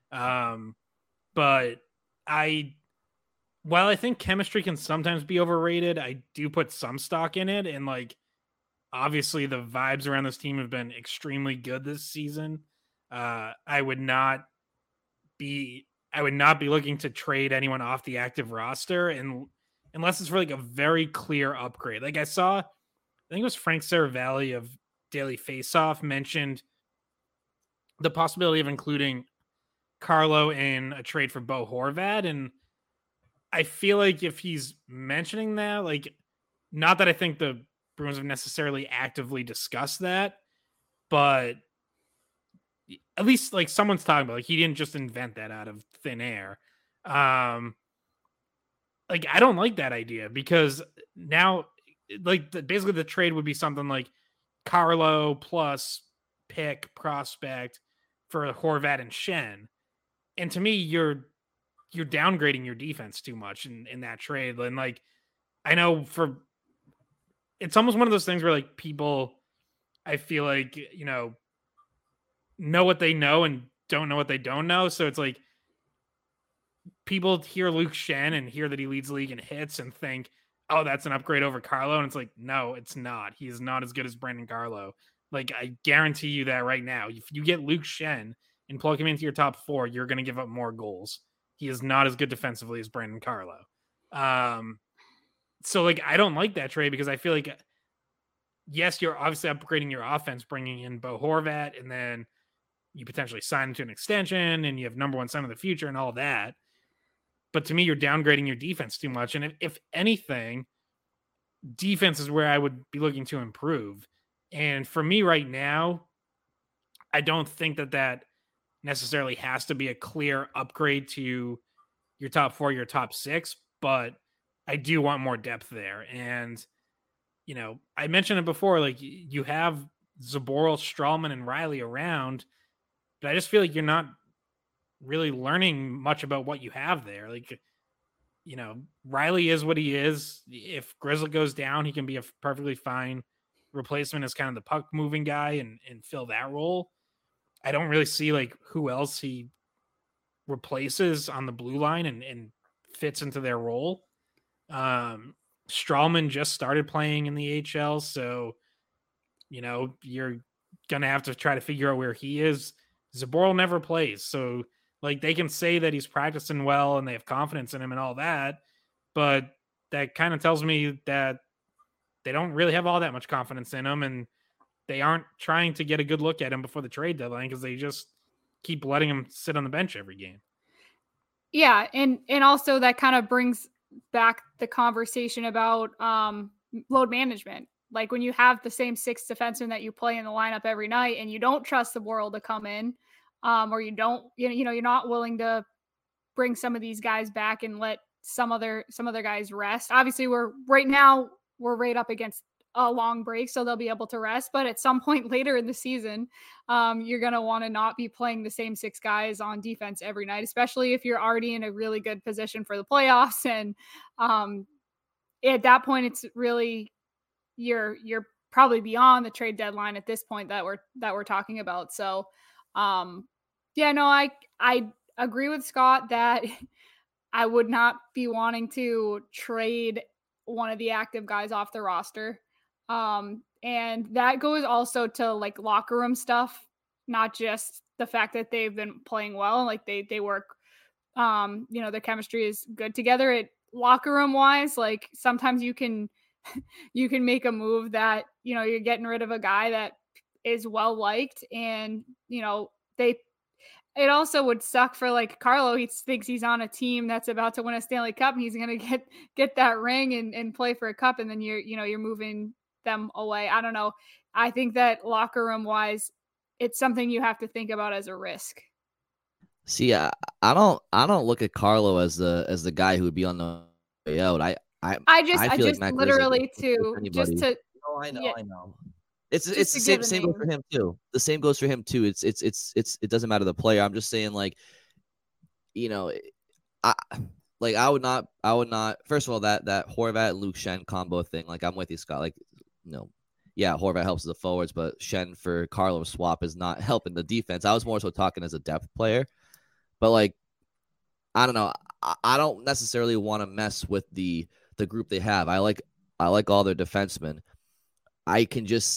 But while I think chemistry can sometimes be overrated, I do put some stock in it. And like, obviously the vibes around this team have been extremely good this season. I would not be looking to trade anyone off the active roster unless it's for like a very clear upgrade. Like I think it was Frank Saravalli of Daily Faceoff mentioned the possibility of including Carlo in a trade for Bo Horvat. And I feel like if he's mentioning that, like, not that I think the Bruins have necessarily actively discussed that, but at least like someone's talking about, like, he didn't just invent that out of thin air. Like, I don't like that idea because now, like, basically the trade would be something like Carlo plus pick prospect for Horvat and Schenn. And to me, you're downgrading your defense too much in that trade. And like, I know it's almost one of those things where like people, I feel like, know what they know and don't know what they don't know. So it's like people hear Luke Schenn and hear that he leads the league in hits and think, oh, that's an upgrade over Carlo. And it's like, no, it's not. He is not as good as Brandon Carlo. Like, I guarantee you that right now, if you get Luke Schenn and plug him into your top 4, you're going to give up more goals. He is not as good defensively as Brandon Carlo. So, like, I don't like that trade because I feel like, yes, you're obviously upgrading your offense, bringing in Bo Horvat, and then, you potentially sign him to an extension and you have number one center of the future and all that. But to me, you're downgrading your defense too much. And if anything, defense is where I would be looking to improve. And for me right now, I don't think that necessarily has to be a clear upgrade to your top 4, your top 6, but I do want more depth there. And, I mentioned it before, like you have Zaboral, Strahlman, and Riley around, but I just feel like you're not really learning much about what you have there. Like, Riley is what he is. If Grizzly goes down, he can be a perfectly fine replacement as kind of the puck moving guy and fill that role. I don't really see like who else he replaces on the blue line and fits into their role. Strahlman just started playing in the HL, so you're gonna have to try to figure out where he is. Zaboral never plays, so like they can say that he's practicing well and they have confidence in him and all that, but that kind of tells me that they don't really have all that much confidence in him, and they aren't trying to get a good look at him before the trade deadline because they just keep letting him sit on the bench every game. Yeah, and also that kind of brings back the conversation about load management. Like when you have the same 6 defensemen that you play in the lineup every night and you don't trust the world to come in, or you don't, you're not willing to bring some of these guys back and let some other guys rest. Obviously we're right up against a long break, so they'll be able to rest, but at some point later in the season, you're going to want to not be playing the same 6 guys on defense every night, especially if you're already in a really good position for the playoffs. And at that point, it's really, you're probably beyond the trade deadline at this point that we're talking about. So I agree with Scott that I would not be wanting to trade one of the active guys off the roster. And that goes also to like locker room stuff, not just the fact that they've been playing well, like they work, their chemistry is good together. It locker room wise, like sometimes you can make a move that, you're getting rid of a guy that is well liked, and, it also would suck for like Carlo. He thinks he's on a team that's about to win a Stanley Cup and he's going to get that ring and play for a cup. And then you're moving them away. I don't know. I think that locker room wise, it's something you have to think about as a risk. See, I don't look at Carlo as the guy who would be on the way out. I just like literally I know. It's the same goes for him too. The same goes for him too. It doesn't matter the player. I'm just saying, like, I would not. First of all, that Horvat Luke Schenn combo thing. Like, I'm with you, Scott. Like, yeah, Horvat helps the forwards, but Schenn for Carlo swap is not helping the defense. I was more so talking as a depth player, but like, I don't know. I don't necessarily want to mess with the group they have. I like all their defensemen. I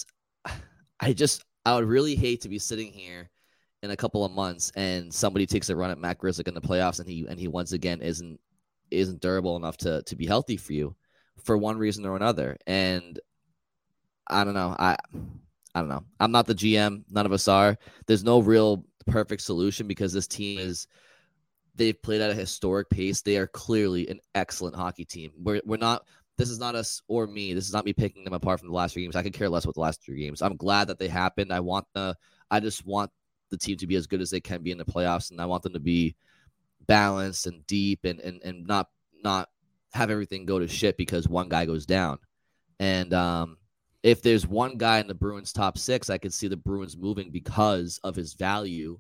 would really hate to be sitting here in a couple of months and somebody takes a run at Matt Grzelcyk in the playoffs and he once again isn't durable enough to be healthy for you for one reason or another. And I don't know. I don't know. I'm not the GM. None of us are. There's no real perfect solution because this team they've played at a historic pace. They are clearly an excellent hockey team. We're not. This is not us or me. This is not me picking them apart from the last 3 games. I could care less with the last 3 games. I'm glad that they happened. I just want the team to be as good as they can be in the playoffs, and I want them to be balanced and deep and not have everything go to shit because one guy goes down. And if there's one guy in the Bruins top 6, I could see the Bruins moving because of his value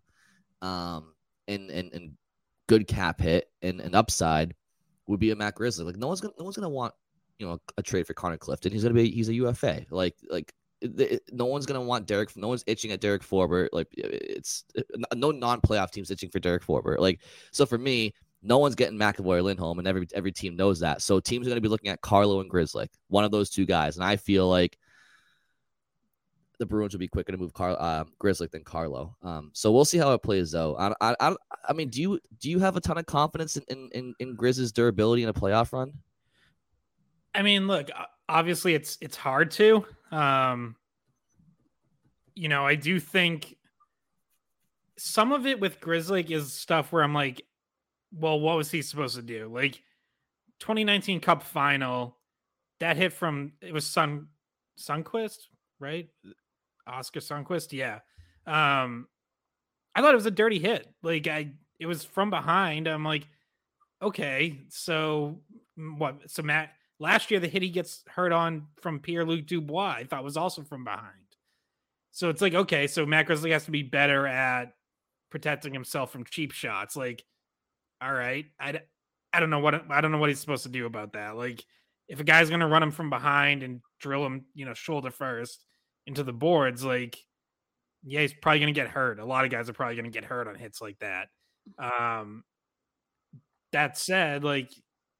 and good cap hit and upside would be a Matt Grzelcyk. Like no one's gonna want a trade for Connor Clifton. He's a UFA. Like no one's gonna want Derek. No one's itching at Derek Forbort. Like it's no non-playoff teams itching for Derek Forbort. Like so for me, no one's getting McAvoy or Lindholm, and every team knows that. So teams are gonna be looking at Carlo and Grzelcyk, one of those 2 guys, and I feel like the Bruins will be quicker to move Grzelcyk than Carlo. So we'll see how it plays though. I mean, do you have a ton of confidence in Griz's durability in a playoff run? I mean, look, obviously it's hard to, I do think some of it with Grzelcyk is stuff where I'm like, well, what was he supposed to do? Like 2019 Cup final, that hit from, it was Sundqvist, right? Oscar Sundqvist. Yeah. I thought it was a dirty hit. Like it was from behind. I'm like, okay, so what? So Matt, last year the hit he gets hurt on from Pierre-Luc Dubois, I thought was also from behind. So it's like, okay, so Matt Grzelcyk has to be better at protecting himself from cheap shots. Like, all right, I don't know what he's supposed to do about that. Like, if a guy's gonna run him from behind and drill him, shoulder first into the boards, like, yeah, he's probably gonna get hurt. A lot of guys are probably gonna get hurt on hits like that. That said, like,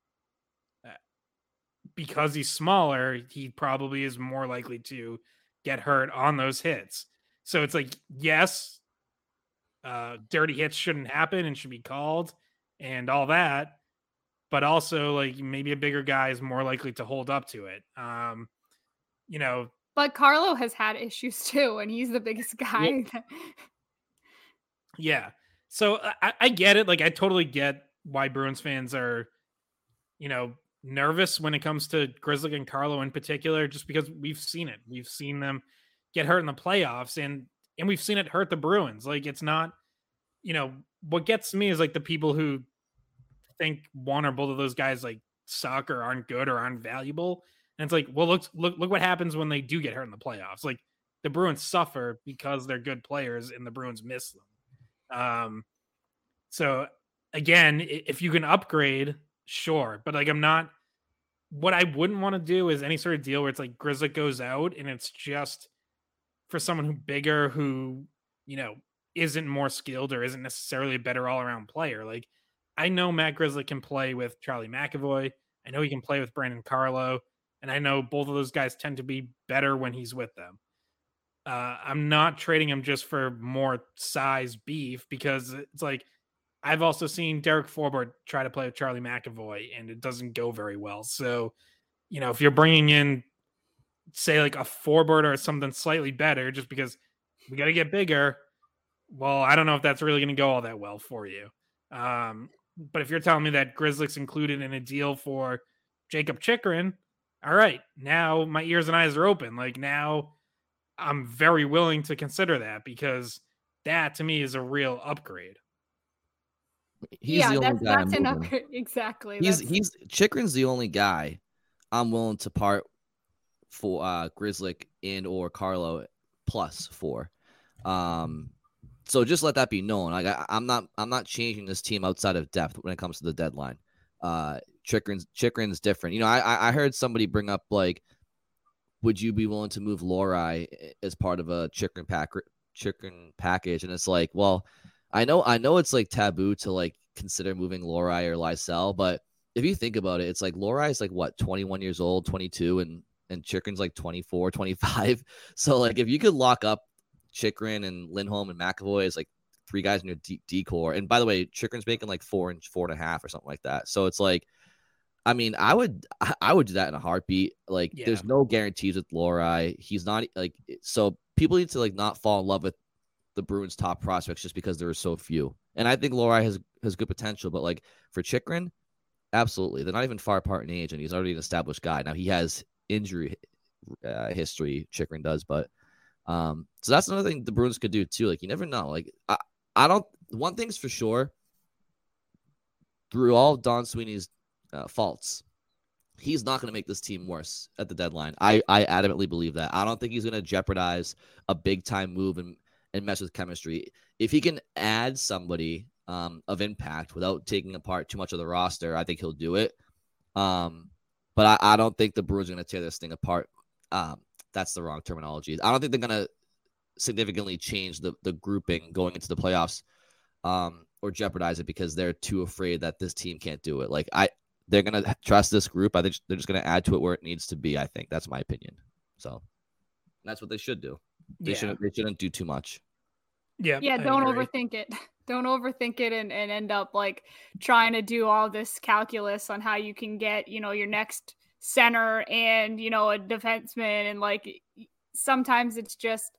because he's smaller, he probably is more likely to get hurt on those hits. So it's like, yes, dirty hits shouldn't happen and should be called and all that, but also like maybe a bigger guy is more likely to hold up to it. But Carlo has had issues too, and he's the biggest guy. Yeah. So I get it. Like, I totally get why Bruins fans are, nervous when it comes to Grzelcyk and Carlo in particular, just because we've seen it. We've seen them get hurt in the playoffs, and we've seen it hurt the Bruins. Like, it's not, what gets me is like the people who think one or both of those guys like suck or aren't good or aren't valuable. And it's like, well, look what happens when they do get hurt in the playoffs. Like, the Bruins suffer because they're good players and the Bruins miss them. So again, if you can upgrade, sure. But like, what I wouldn't want to do is any sort of deal where it's like Grzelcyk goes out and it's just for someone who bigger, who, isn't more skilled or isn't necessarily a better all around player. Like, I know Matt Grzelcyk can play with Charlie McAvoy. I know he can play with Brandon Carlo. And I know both of those guys tend to be better when he's with them. I'm not trading him just for more size beef, because it's like, I've also seen Derek Forbort try to play with Charlie McAvoy and it doesn't go very well. So, if you're bringing in, say, like a Forbort or something slightly better, just because we got to get bigger, well, I don't know if that's really going to go all that well for you. But if you're telling me that Grzelcyk's included in a deal for Jakob Chychrun, all right, now my ears and eyes are open. Like, now I'm very willing to consider that, because that to me is a real upgrade. He's the only guy. That's an upgrade. Exactly. Chychrun's the only guy I'm willing to part for Grzelcyk and or Carlo plus for. So just let that be known. Like, I'm not changing this team outside of depth when it comes to the deadline. Chychrun's different. I heard somebody bring up, like, would you be willing to move Lohrei as part of a Chychrun package? And it's like, well, I know it's like taboo to like consider moving Lohrei or Lysell, but if you think about it, it's like Lohrei like what, 21 years old, 22, and Chychrun's like 24, 25. So like, if you could lock up Chychrun and Lindholm and McAvoy as like three guys in your D-core, and by the way, Chychrun's making like 4.5 or something like that. So it's like, I mean, I would do that in a heartbeat. Like, There's no guarantees with Lohrei. He's not like, so people need to like not fall in love with the Bruins' top prospects just because there are so few. And I think Lohrei has good potential, but like for Chychrun, absolutely. They're not even far apart in age, and he's already an established guy. Now he has injury history, Chychrun does, but so that's another thing the Bruins could do too. Like, you never know. Like, I don't. One thing's for sure, through all of Don Sweeney's faults, he's not going to make this team worse at the deadline. I adamantly believe that. I don't think he's going to jeopardize a big time move and mess with chemistry. If he can add somebody of impact without taking apart too much of the roster, I think he'll do it. But I don't think the Bruins are going to tear this thing apart. That's the wrong terminology. I don't think they're going to significantly change the grouping going into the playoffs or jeopardize it because they're too afraid that this team can't do it. Like, they're going to trust this group. I think they're just going to add to it where it needs to be. I think that's my opinion. So that's what they should do. They shouldn't do too much. Yeah. Don't overthink it. Don't overthink it and end up like trying to do all this calculus on how you can get, your next center and, a defenseman. And like, sometimes it's just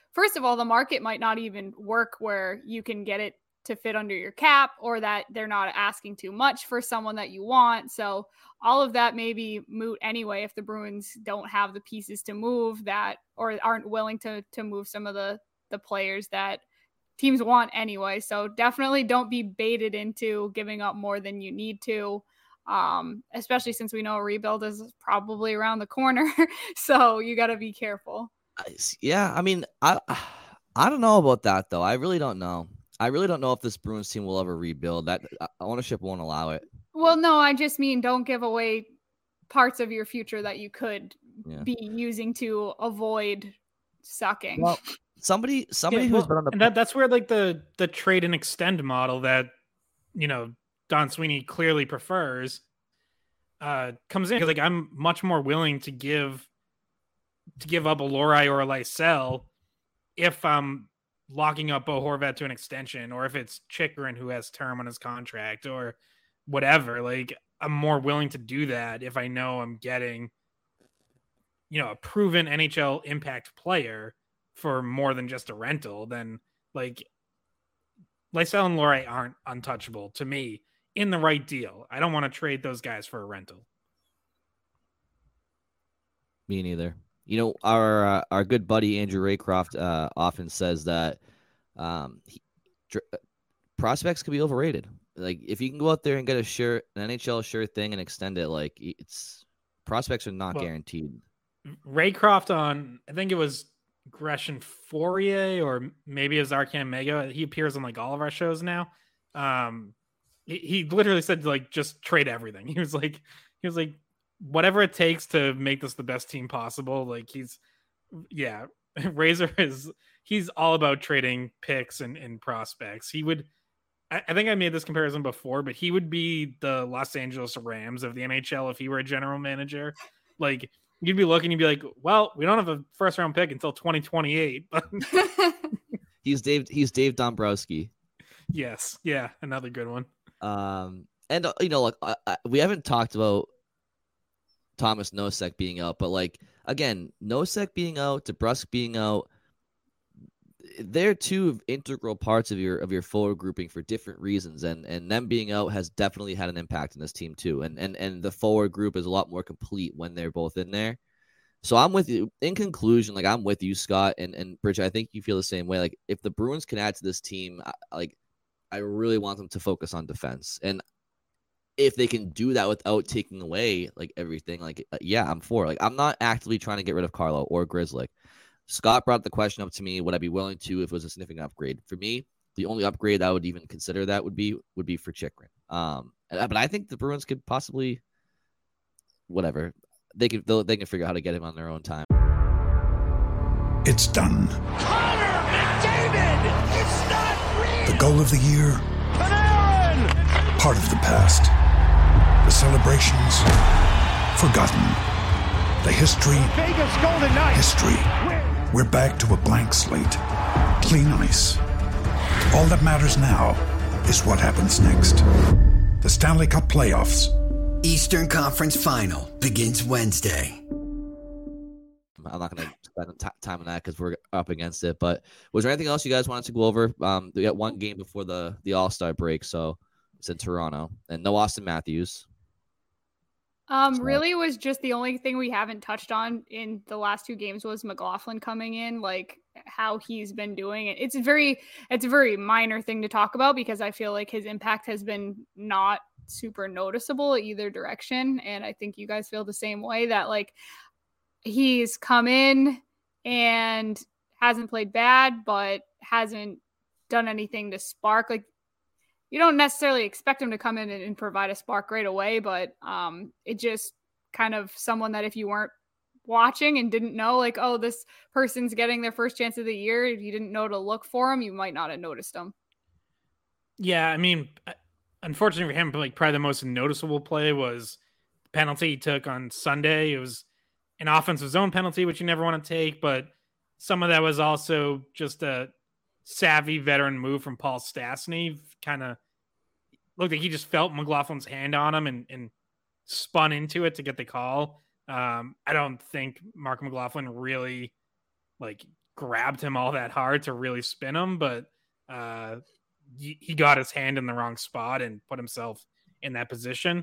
first of all, the market might not even work where you can get it to fit under your cap, or that they're not asking too much for someone that you want. So all of that may be moot anyway if the Bruins don't have the pieces to move that, or aren't willing to move some of the players that teams want anyway. So definitely don't be baited into giving up more than you need to, especially since we know a rebuild is probably around the corner. So you got to be careful. Yeah, I mean, I don't know about that, though. I really don't know. I really don't know if this Bruins team will ever rebuild. That ownership won't allow it. Well, no, I just mean don't give away parts of your future that you could be using to avoid sucking. Well, somebody who's been on the and that's where like the trade and extend model that Don Sweeney clearly prefers comes in, because like I'm much more willing to give up a Lohrei or a Lysell if I'm locking up Bo Horvat to an extension, or if it's Chychrun who has term on his contract or whatever. Like, I'm more willing to do that if I know I'm getting, a proven NHL impact player for more than just a rental. Then like Lysell and Lohrei aren't untouchable to me in the right deal. I don't want to trade those guys for a rental. Me neither. Our good buddy Andrew Raycroft often says that prospects can be overrated. Like, if you can go out there and get an NHL sure thing and extend it, like, prospects are not guaranteed. Raycroft on, I think it was Gresham Fourier, or maybe it was Arcan Mega. He appears on like all of our shows now. He literally said, like, just trade everything. He was like, whatever it takes to make this the best team possible. Like, Razor he's all about trading picks and prospects. He would, I think I made this comparison before, but he would be the Los Angeles Rams of the NHL if he were a general manager. Like, you'd be looking, you'd be like, well, we don't have a first round pick until 2028. He's Dave Dombrowski. Yes. Yeah. Another good one. And we haven't talked about Thomas Nosek being out, but like, again, Nosek being out, DeBrusk being out, they're two integral parts of your forward grouping for different reasons, and them being out has definitely had an impact on this team too. And the forward group is a lot more complete when they're both in there. So I'm with you. In conclusion, like, I'm with you, Scott and Bridget. I think you feel the same way. Like, if the Bruins can add to this team, I really want them to focus on defense. And if they can do that without taking away like everything, like, I'm for it. Like, I'm not actively trying to get rid of Carlo or Grzelcyk. Scott brought the question up to me, would I be willing to if it was a significant upgrade? For me, the only upgrade I would even consider that would be for Chychrun. But I think the Bruins could possibly, whatever, they can figure out how to get him on their own time. It's done. Connor McDavid! It's not real! The goal of the year. Panarin! Part of the past. The celebrations. Forgotten. The history. Vegas Golden Knights. History. We're back to a blank slate. Clean ice. All that matters now is what happens next. The Stanley Cup Playoffs. Eastern Conference Final begins Wednesday. I'm not going to spend time on that because we're up against it. But was there anything else you guys wanted to go over? We got one game before the All-Star break, so it's in Toronto. And no Austin Matthews. Really was just the only thing we haven't touched on in the last two games was McLaughlin coming in, like how he's been doing it. It's a very minor thing to talk about because I feel like his impact has been not super noticeable either direction. And I think you guys feel the same way, that like he's come in and hasn't played bad, but hasn't done anything to spark. Like, you don't necessarily expect him to come in and provide a spark right away, but it just kind of someone that if you weren't watching and didn't know, like, oh, this person's getting their first chance of the year, if you didn't know to look for him, you might not have noticed him. Yeah, I mean, unfortunately for him, like, probably the most noticeable play was the penalty he took on Sunday. It was an offensive zone penalty, which you never want to take, but some of that was also just a savvy veteran move from Paul Stastny. Kind of looked like he just felt McLaughlin's hand on him and spun into it to get the call. I don't think Mark McLaughlin really like grabbed him all that hard to really spin him, but he got his hand in the wrong spot and put himself in that position.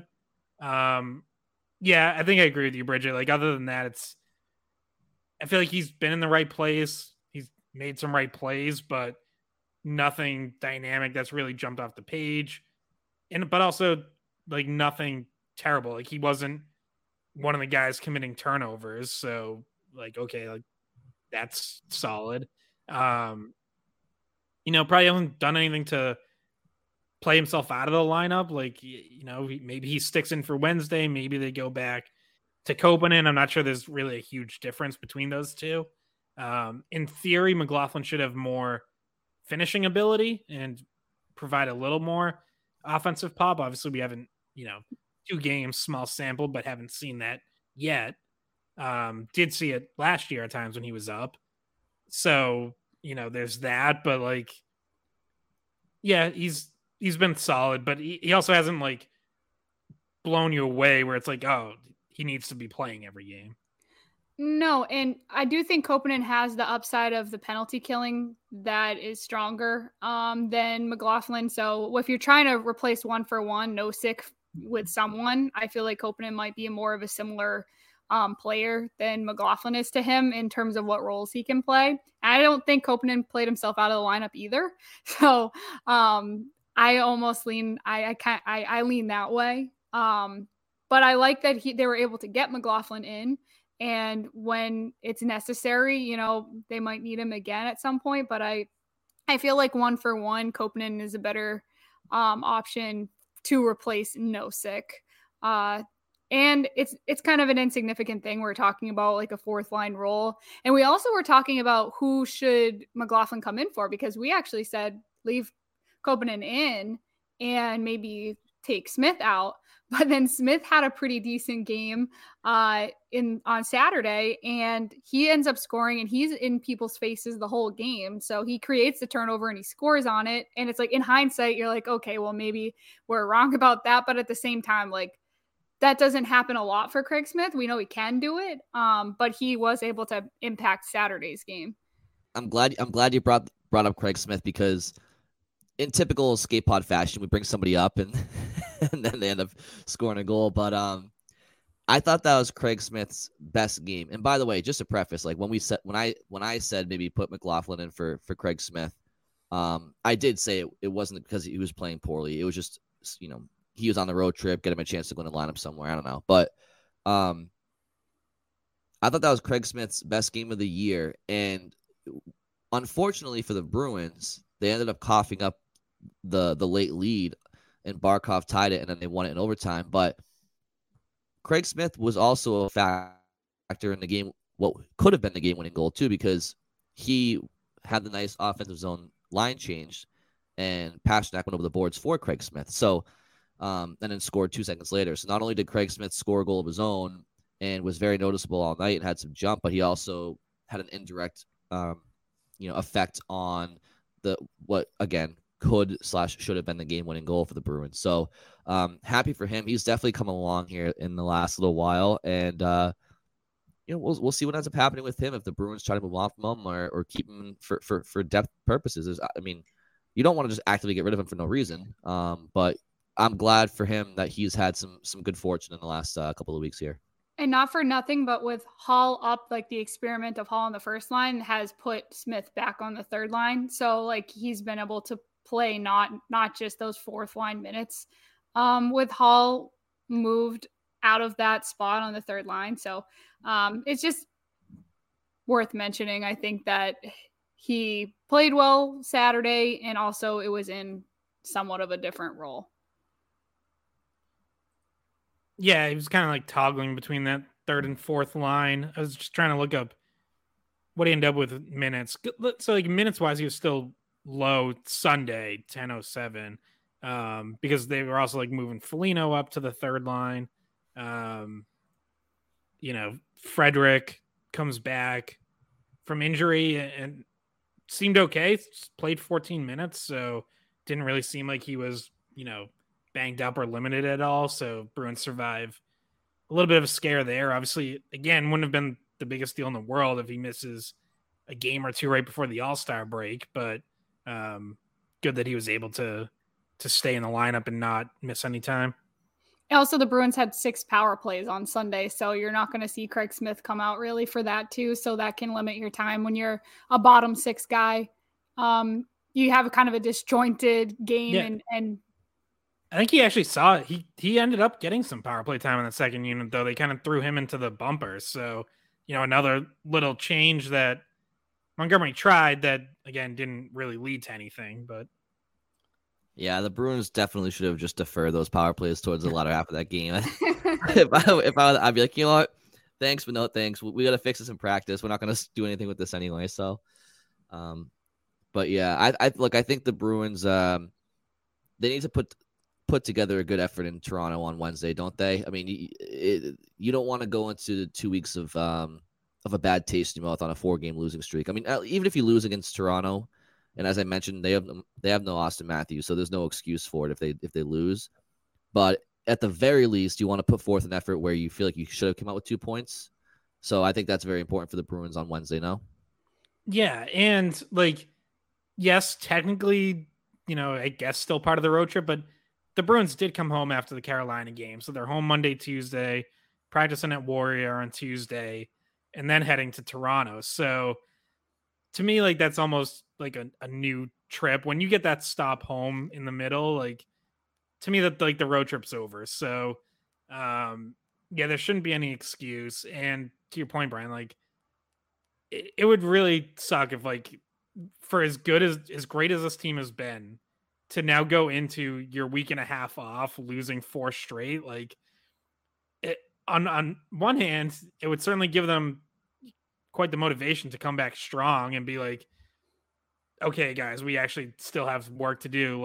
Yeah, I think I agree with you, Bridget. Like, other than that, I feel like he's been in the right place. He's made some right plays, but nothing dynamic that's really jumped off the page. But also, like, nothing terrible. Like, he wasn't one of the guys committing turnovers. So, like, okay, like, that's solid. Probably hasn't done anything to play himself out of the lineup. Like, maybe he sticks in for Wednesday. Maybe they go back to Koponen. I'm not sure there's really a huge difference between those two. In theory, McLaughlin should have more finishing ability and provide a little more offensive pop. Obviously, we haven't, 2 games, small sample, but haven't seen that yet. Did see it last year at times when he was up. So, there's that, but like, yeah, he's been solid, but he also hasn't like blown you away where it's like, oh, he needs to be playing every game. No, and I do think Koponen has the upside of the penalty killing that is stronger than McLaughlin. So if you're trying to replace 1-for-1, Nosek with someone, I feel like Koponen might be more of a similar player than McLaughlin is to him in terms of what roles he can play. I don't think Koponen played himself out of the lineup either. So I almost lean, I lean that way. But I like that they were able to get McLaughlin in, and when it's necessary, they might need him again at some point. But I feel like 1-for-1, Koponen is a better option to replace Nosek. And it's kind of an insignificant thing. We're talking about like a 4th line role. And we also were talking about who should McLaughlin come in for, because we actually said leave Koponen in and maybe take Smith out. But then Smith had a pretty decent game on Saturday, and he ends up scoring, and he's in people's faces the whole game. So he creates the turnover and he scores on it. And it's like, in hindsight, you're like, okay, well, maybe we're wrong about that. But at the same time, like, that doesn't happen a lot for Craig Smith. We know he can do it, but he was able to impact Saturday's game. I'm glad you brought up Craig Smith, because in typical Skate Pod fashion, we bring somebody up and and then they end up scoring a goal. But I thought that was Craig Smith's best game. And by the way, just to preface, like when I said maybe put McLaughlin in for Craig Smith, I did say it wasn't because he was playing poorly. It was just, he was on the road trip, get him a chance to go in the lineup somewhere. I don't know. But I thought that was Craig Smith's best game of the year. And unfortunately for the Bruins, they ended up coughing up the late lead, and Barkov tied it, and then they won it in overtime. But Craig Smith was also a factor in the game, what could have been the game-winning goal too, because he had the nice offensive zone line change, and Pastrnak went over the boards for Craig Smith. So, and then scored 2 seconds later. So not only did Craig Smith score a goal of his own and was very noticeable all night and had some jump, but he also had an indirect, effect on what again could/should have been the game-winning goal for the Bruins. So happy for him. He's definitely come along here in the last little while, and we'll see what ends up happening with him if the Bruins try to move on from him or keep him for depth purposes. I mean, you don't want to just actively get rid of him for no reason, but I'm glad for him that he's had some good fortune in the last couple of weeks here. And not for nothing, but with Hall up, like the experiment of Hall on the first line has put Smith back on the third line. So like he's been able to play not just those 4th line minutes with Hall moved out of that spot on the third line. So it's just worth mentioning. I think that he played well Saturday, and also it was in somewhat of a different role. Yeah, he was kind of like toggling between that 3rd and 4th line. I was just trying to look up what he ended up with minutes. So like minutes wise, he was still low Sunday, 10:07, because they were also like moving Foligno up to the 3rd line. Frederick comes back from injury and seemed okay. Played 14 minutes, so didn't really seem like he was, banged up or limited at all. So Bruins survive a little bit of a scare there. Obviously, again, wouldn't have been the biggest deal in the world if he misses a game or two right before the All-Star break, but good that he was able to stay in the lineup and not miss any time. Also, the Bruins had 6 power plays on Sunday, so you're not going to see Craig Smith come out really for that too. So that can limit your time when you're a bottom 6 guy. You have a kind of a disjointed game, and I think he actually saw it. He ended up getting some power play time in the second unit, though. They kind of threw him into the bumper. So, another little change that Montgomery tried that, again, didn't really lead to anything, but. Yeah, the Bruins definitely should have just deferred those power plays towards the latter half of that game. if I I'd be like, you know what? Thanks, but no thanks. We got to fix this in practice. We're not going to do anything with this anyway. So, but yeah, I think the Bruins, they need to put together a good effort in Toronto on Wednesday, don't they? I mean, you don't want to go into 2 weeks of a bad taste in your mouth on a 4-game losing streak. I mean, even if you lose against Toronto. And as I mentioned, they have no Austin Matthews, so there's no excuse for it if they lose. But at the very least, you want to put forth an effort where you feel like you should have come out with 2 points. So I think that's very important for the Bruins on Wednesday. No. Yeah, and yes, technically, I guess still part of the road trip, but the Bruins did come home after the Carolina game, so they're home Monday, Tuesday, practicing at Warrior on Tuesday, and then heading to Toronto. So. To me, that's almost like a new trip. When you get that stop home in the middle, to me that the road trip's over. So, there shouldn't be any excuse. And to your point, Brian, it would really suck if for as great as this team has been, to now go into your week and a half off, losing 4 straight. On one hand, it would certainly give them quite the motivation to come back strong and be like, okay, guys, we actually still have work to do.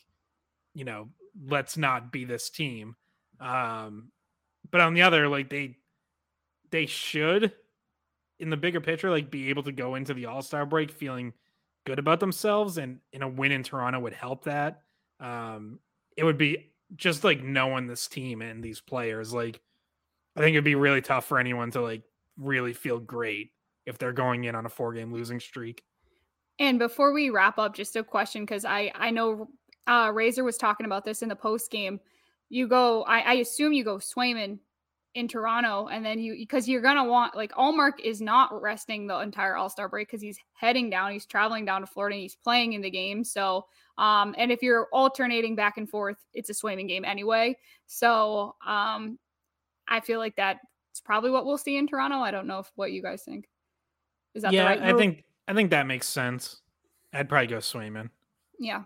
Let's not be this team. But on the other, they should, in the bigger picture, be able to go into the All-Star break feeling good about themselves, and a win in Toronto would help that. It would be just knowing this team and these players. I think it'd be really tough for anyone to really feel great if they're going in on a 4-game losing streak. And before we wrap up, just a question, because I know Razor was talking about this in the post game. I assume you go Swayman in Toronto, and then because you're gonna want Allmark is not resting the entire All-Star break because he's traveling down to Florida, and he's playing in the game. So and if you're alternating back and forth, it's a Swayman game anyway. So I feel like that's probably what we'll see in Toronto. I don't know what you guys think. Is that the right move? I think that makes sense. I'd probably go Swayman. Yeah.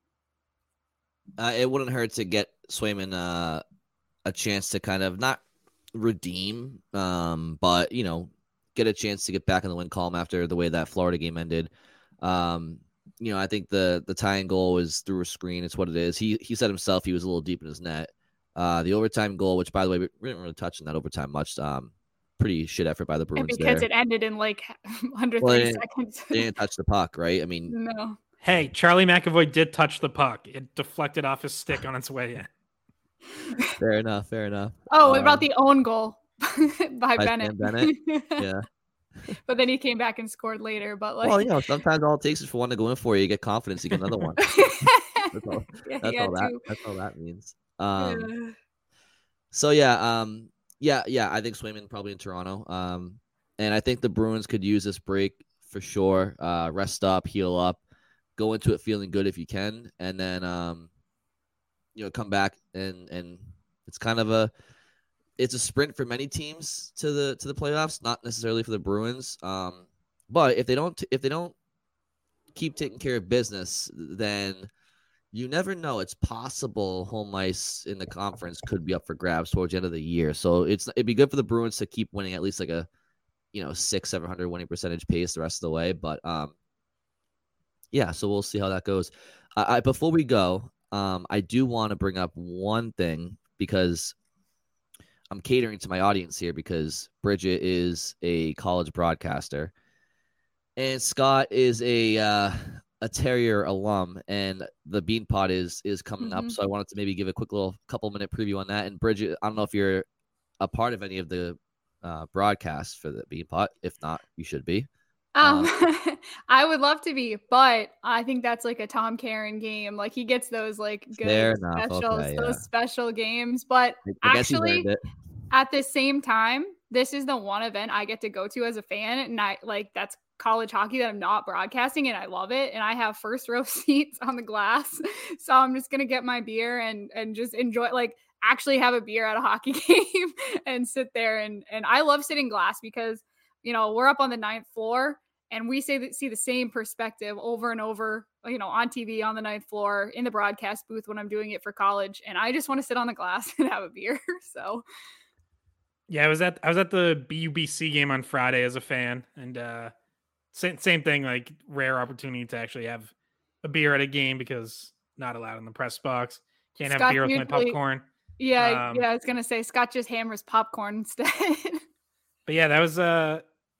It wouldn't hurt to get Swayman a chance to kind of not redeem, but get a chance to get back in the win column after the way that Florida game ended. I think the tying goal was through a screen. It's what it is. He said himself he was a little deep in his net. The overtime goal, which by the way we didn't really touch on that overtime much. Pretty shit effort by the Bruins because it ended in under 30 seconds. They didn't touch the puck, right? I mean, no. Hey, Charlie McAvoy did touch the puck. It deflected off his stick on its way in. Fair enough. Oh, what about the own goal by Bennett? Yeah. But then he came back and scored later. But sometimes all it takes is for one to go in for you. You get confidence, you get another one. That's all that means. So yeah, I think Swayman probably in Toronto. And I think the Bruins could use this break for sure. Rest up, heal up, go into it feeling good if you can, and then come back and it's kind of a sprint for many teams to the playoffs, not necessarily for the Bruins. But if they don't keep taking care of business, then you never know. It's possible home ice in the conference could be up for grabs towards the end of the year. So it'd be good for the Bruins to keep winning at least a 600-700 winning percentage pace the rest of the way. But so we'll see how that goes. Before we go, I do want to bring up one thing because I'm catering to my audience here because Bridget is a college broadcaster and Scott is a Terrier alum, and the Bean Pod is coming up. So I wanted to maybe give a quick little couple-minute preview on that. And Bridget, I don't know if you're a part of any of the broadcasts for the Bean Pod. If not, you should be. I would love to be, but I think that's like a Tom Caron game. Like he gets those like good those special games. But actually, at the same time, this is the one event I get to go to as a fan, and that's college hockey that I'm not broadcasting, and I love it. And I have first row seats on the glass, so I'm just gonna get my beer and just enjoy, like actually have a beer at a hockey game and sit there. And I love sitting glass because we're up on the 9th floor. And we see the same perspective over and over, on TV, on the 9th floor, in the broadcast booth when I'm doing it for college. And I just want to sit on the glass and have a beer. So, yeah, I was at the BUBC game on Friday as a fan, and same thing, like rare opportunity to actually have a beer at a game because not allowed in the press box. Can't have beer with my popcorn. Yeah, I was gonna say Scott just hammers popcorn instead. But yeah, that was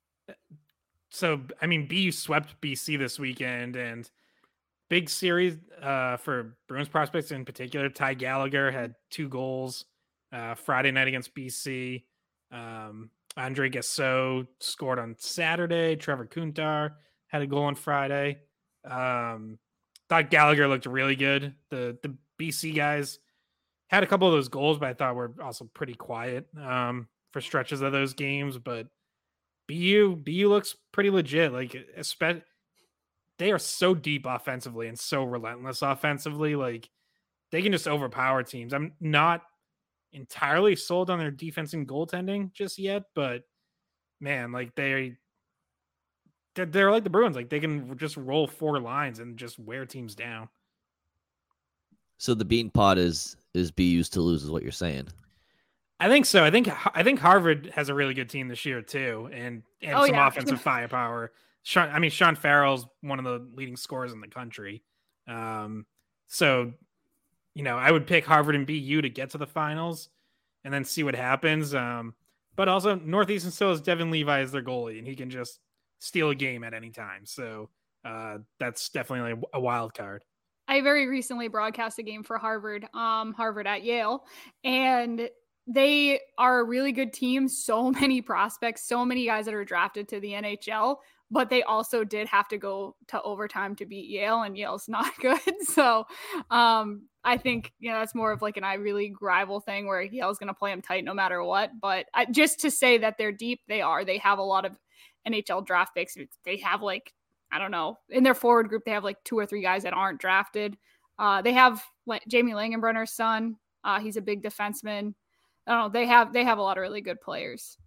So, I mean, BU swept BC this weekend, and big series for Bruins prospects in particular. Ty Gallagher had 2 goals Friday night against BC. Andre Gassot scored on Saturday. Trevor Kuntar had a goal on Friday. Thought Gallagher looked really good. The BC guys had a couple of those goals, but I thought were also pretty quiet for stretches of those games. But BU looks pretty legit. Like, they are so deep offensively and so relentless offensively. Like, they can just overpower teams. I'm not entirely sold on their defense and goaltending just yet, but man, like they're like the Bruins. Like, they can just roll 4 lines and just wear teams down. So the bean pot is BU's to lose, is what you're saying. I think so. I think Harvard has a really good team this year too, and some offensive firepower. Sean Farrell's one of the leading scorers in the country. So, I would pick Harvard and BU to get to the finals, and then see what happens. But also Northeastern still has Devin Levi as their goalie, and he can just steal a game at any time. So that's definitely a wild card. I very recently broadcast a game for Harvard, Harvard at Yale, and they are a really good team. So many prospects, so many guys that are drafted to the NHL, but they also did have to go to overtime to beat Yale, and Yale's not good. So I think, that's more of like an Ivy League rival thing where Yale's going to play them tight no matter what. But just to say that they're deep, they have a lot of NHL draft picks. They have I don't know, in their forward group, they have 2 or 3 guys that aren't drafted. They have Jamie Langenbrunner's son. He's a big defenseman. I don't know. They have a lot of really good players.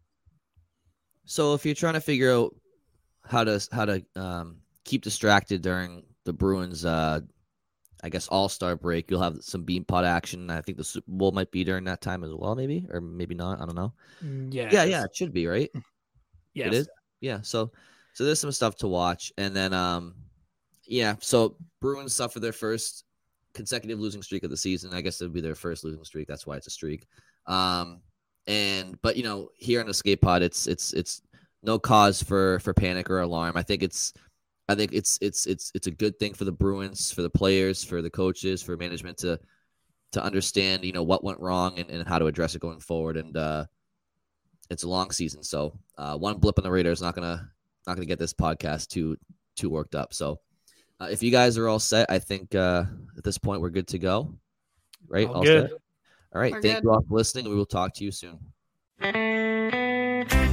So if you're trying to figure out how to keep distracted during the Bruins, I guess all-star break, you'll have some bean pot action. I think the Super Bowl might be during that time as well, maybe, or maybe not. I don't know. Yeah. It should be, right? Yes. It is. Yeah. So there's some stuff to watch, and then so Bruins suffer their first consecutive losing streak of the season. I guess it would be their first losing streak. That's why it's a streak. But here on the Skate Pod, it's no cause for panic or alarm. I think it's a good thing for the Bruins, for the players, for the coaches, for management to understand, what went wrong and how to address it going forward. And it's a long season, so one blip on the radar is not gonna get this podcast too worked up. So if you guys are all set, I think at this point we're good to go. Right? All good. Set? All right. Thank you all for listening. We will talk to you soon.